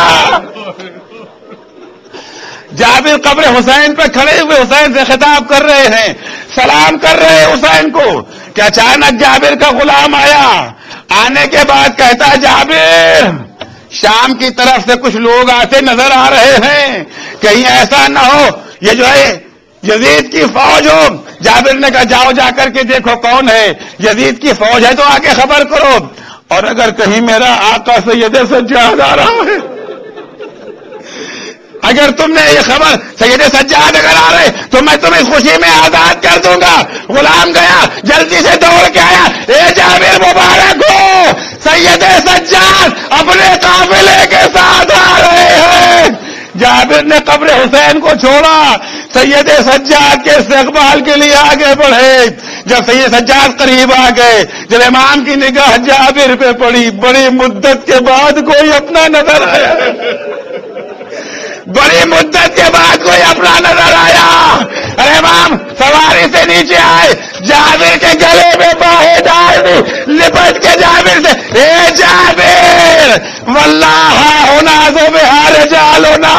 S2: جابر قبر حسین پہ کھڑے ہوئے حسین سے خطاب کر رہے ہیں، سلام کر رہے ہیں حسین کو کہ اچانک جابر کا غلام آیا۔ آنے کے بعد کہتا جابر شام کی طرف سے کچھ لوگ آتے نظر آ رہے ہیں، کہیں ایسا نہ ہو یہ جو ہے یزید کی فوج ہو۔ جابر نے کہا جاؤ جا کر کے دیکھو کون ہے، یزید کی فوج ہے تو آ کے خبر کرو، اور اگر کہیں میرا آقا سید سجاد آ رہا ہے، اگر تم نے یہ خبر سید سجاد اگر آ رہے تو میں تمہیں خوشی میں آزاد کر دوں گا۔ غلام گیا جلدی سے دوڑ کے آیا، اے جابر مبارک ہو، سید سجاد اپنے قافلے کے ساتھ آ رہے ہیں۔ جابر نے قبر حسین کو چھوڑا، سید سجاد کے استقبال کے لیے آگے بڑھے۔ جب سید سجاد قریب آ گئے، جب امام کی نگاہ جابر پہ پڑی، بڑی مدت کے بعد کوئی اپنا نظر آیا، بڑی مدت کے بعد کوئی اپنا نظر آیا۔ ارے امام سواری سے نیچے آئے، جابر کے گلے میں باہیں ڈال دی، لپٹ کے جابر سے اے جابر واللہ ہونا تو بہار جالونا،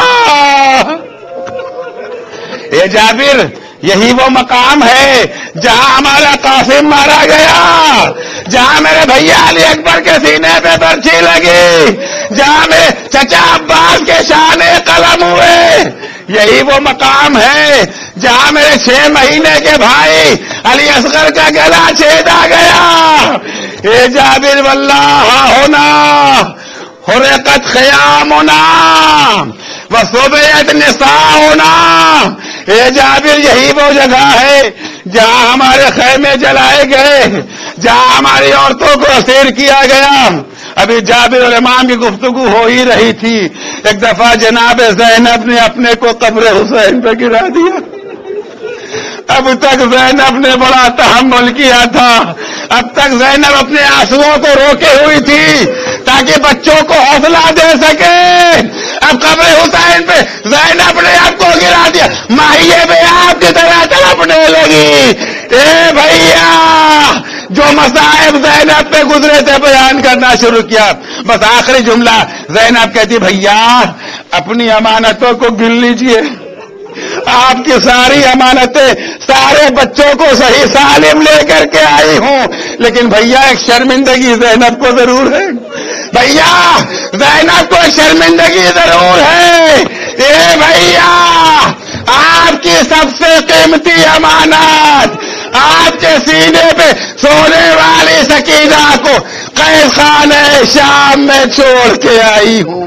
S2: اے جابر یہی وہ مقام ہے جہاں ہمارا قاسم مارا گیا، جہاں میرے بھیا علی اکبر کے سینے پہ برچھی لگی، جہاں میرے چچا عباس کے شانے قلم ہوئے، یہی وہ مقام ہے جہاں میرے 6 مہینے کے بھائی علی اصغر کا گلا چھیدا گیا۔ اے جابر واللہ ہونا حرقت خیامنا وصبیت نساؤنا، اے جابر یہی وہ جگہ ہے جہاں ہمارے خیمے جلائے گئے، جہاں ہماری عورتوں کو اسیر کیا گیا۔ ابھی جابر اور امام کی گفتگو ہو ہی رہی تھی، ایک دفعہ جناب زینب نے اپنے کو قبر حسین پہ گرا دیا۔ اب تک زینب نے بڑا تحمل کیا تھا، اب تک زینب اپنے آنسوؤں کو روکے ہوئی تھی تاکہ بچوں کو حوصلہ دے سکے۔ اب قبر حسین پہ زینب نے آپ کو گرا دیا، ماہیے میں آپ کی طرح تڑپنے لگی۔ اے بھیا جو مصائب زینب پہ گزرے تھے بیان کرنا شروع کیا، بس آخری جملہ زینب کہتی بھیا اپنی امانتوں کو گن لیجئے، آپ کی ساری امانتیں سارے بچوں کو صحیح سالم لے کر کے آئی ہوں، لیکن بھیا ایک شرمندگی زینب کو ضرور ہے، بھیا زینب کو شرمندگی ضرور ہے۔ اے بھیا آپ کی سب سے قیمتی امانت آپ کے سینے پہ سونے والی سکینہ کو قید خانہ شام میں چھوڑ کے آئی ہوں۔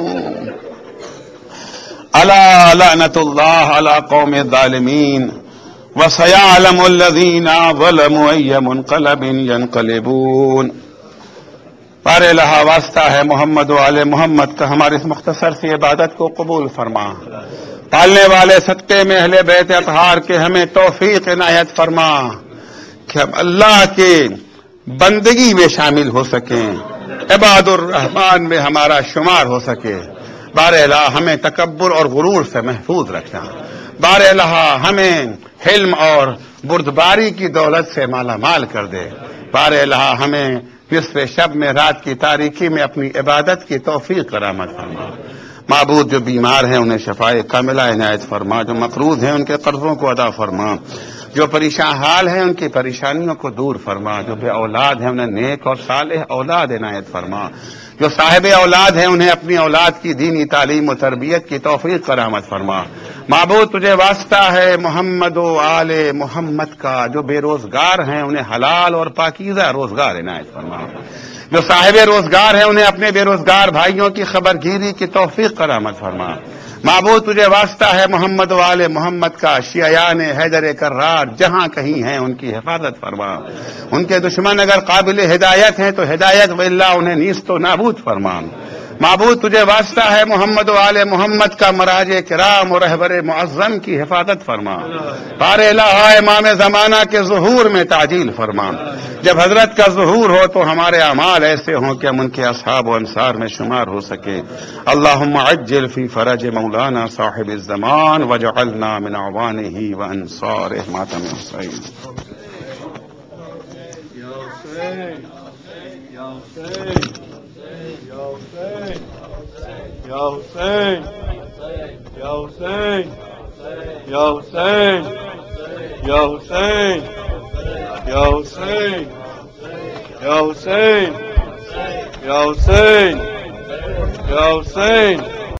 S2: الا لعنت اللہ علی قوم الظالمین وسیعلم الذین ظلموا ای منقلب ینقلبون۔ پارے لہا واسطہ ہے محمد و آل محمد کا ہماری اس مختصر سی عبادت کو قبول فرما، پالنے والے صدقے میں اہل بیت اطہار کے ہمیں توفیق عنایت فرما کہ ہم اللہ کے بندگی میں شامل ہو سکیں، عباد الرحمن میں ہمارا شمار ہو سکے۔ بار الہ ہمیں تکبر اور غرور سے محفوظ رکھنا، بار الہ ہمیں حلم اور بردباری کی دولت سے مالا مال کر دے، بار الہ ہمیں نصف شب میں رات کی تاریکی میں اپنی عبادت کی توفیق کرامت فرما۔ معبود جو بیمار ہیں انہیں شفائے کاملہ عنایت فرما، جو مقروض ہیں ان کے قرضوں کو ادا فرما، جو پریشان حال ہیں ان کی پریشانیوں کو دور فرما، جو بے اولاد ہیں انہیں نیک اور صالح اولاد عنایت فرما، جو صاحب اولاد ہیں انہیں اپنی اولاد کی دینی تعلیم و تربیت کی توفیق کرامت فرما۔ معبود تجھے واسطہ ہے محمد و آل محمد کا، جو بے روزگار ہیں انہیں حلال اور پاکیزہ روزگار عنایت فرما، جو صاحب روزگار ہیں انہیں اپنے بے روزگار بھائیوں کی خبر گیری کی توفیق کرامت فرما۔ معبود تجھے واسطہ ہے محمد و آل محمد کا، شیعان حیدر کرار جہاں کہیں ہیں ان کی حفاظت فرما، ان کے دشمن اگر قابل ہدایت ہیں تو ہدایت واللہ انہیں نیست و نابود فرما۔ معبود تجھے واسطہ ہے محمد و آل محمد کا، مراجع کرام اور رہبر معظم کی حفاظت فرما۔ پار الہ امام زمانہ کے ظہور میں تعجیل فرما، جب حضرت کا ظہور ہو تو ہمارے اعمال ایسے ہوں کہ ہم ان کے اصحاب و انصار میں شمار ہو سکے۔ اللہم عجل فی فرج مولانا صاحب الزمان وجعلنا من اعوانہ وانصارہ ماتم حسین۔
S1: Ya Hussein, Ya Hussein, Ya Hussein, Ya Hussein, Ya Hussein, Ya Hussein, Ya Hussein, Ya Hussein, Ya Hussein.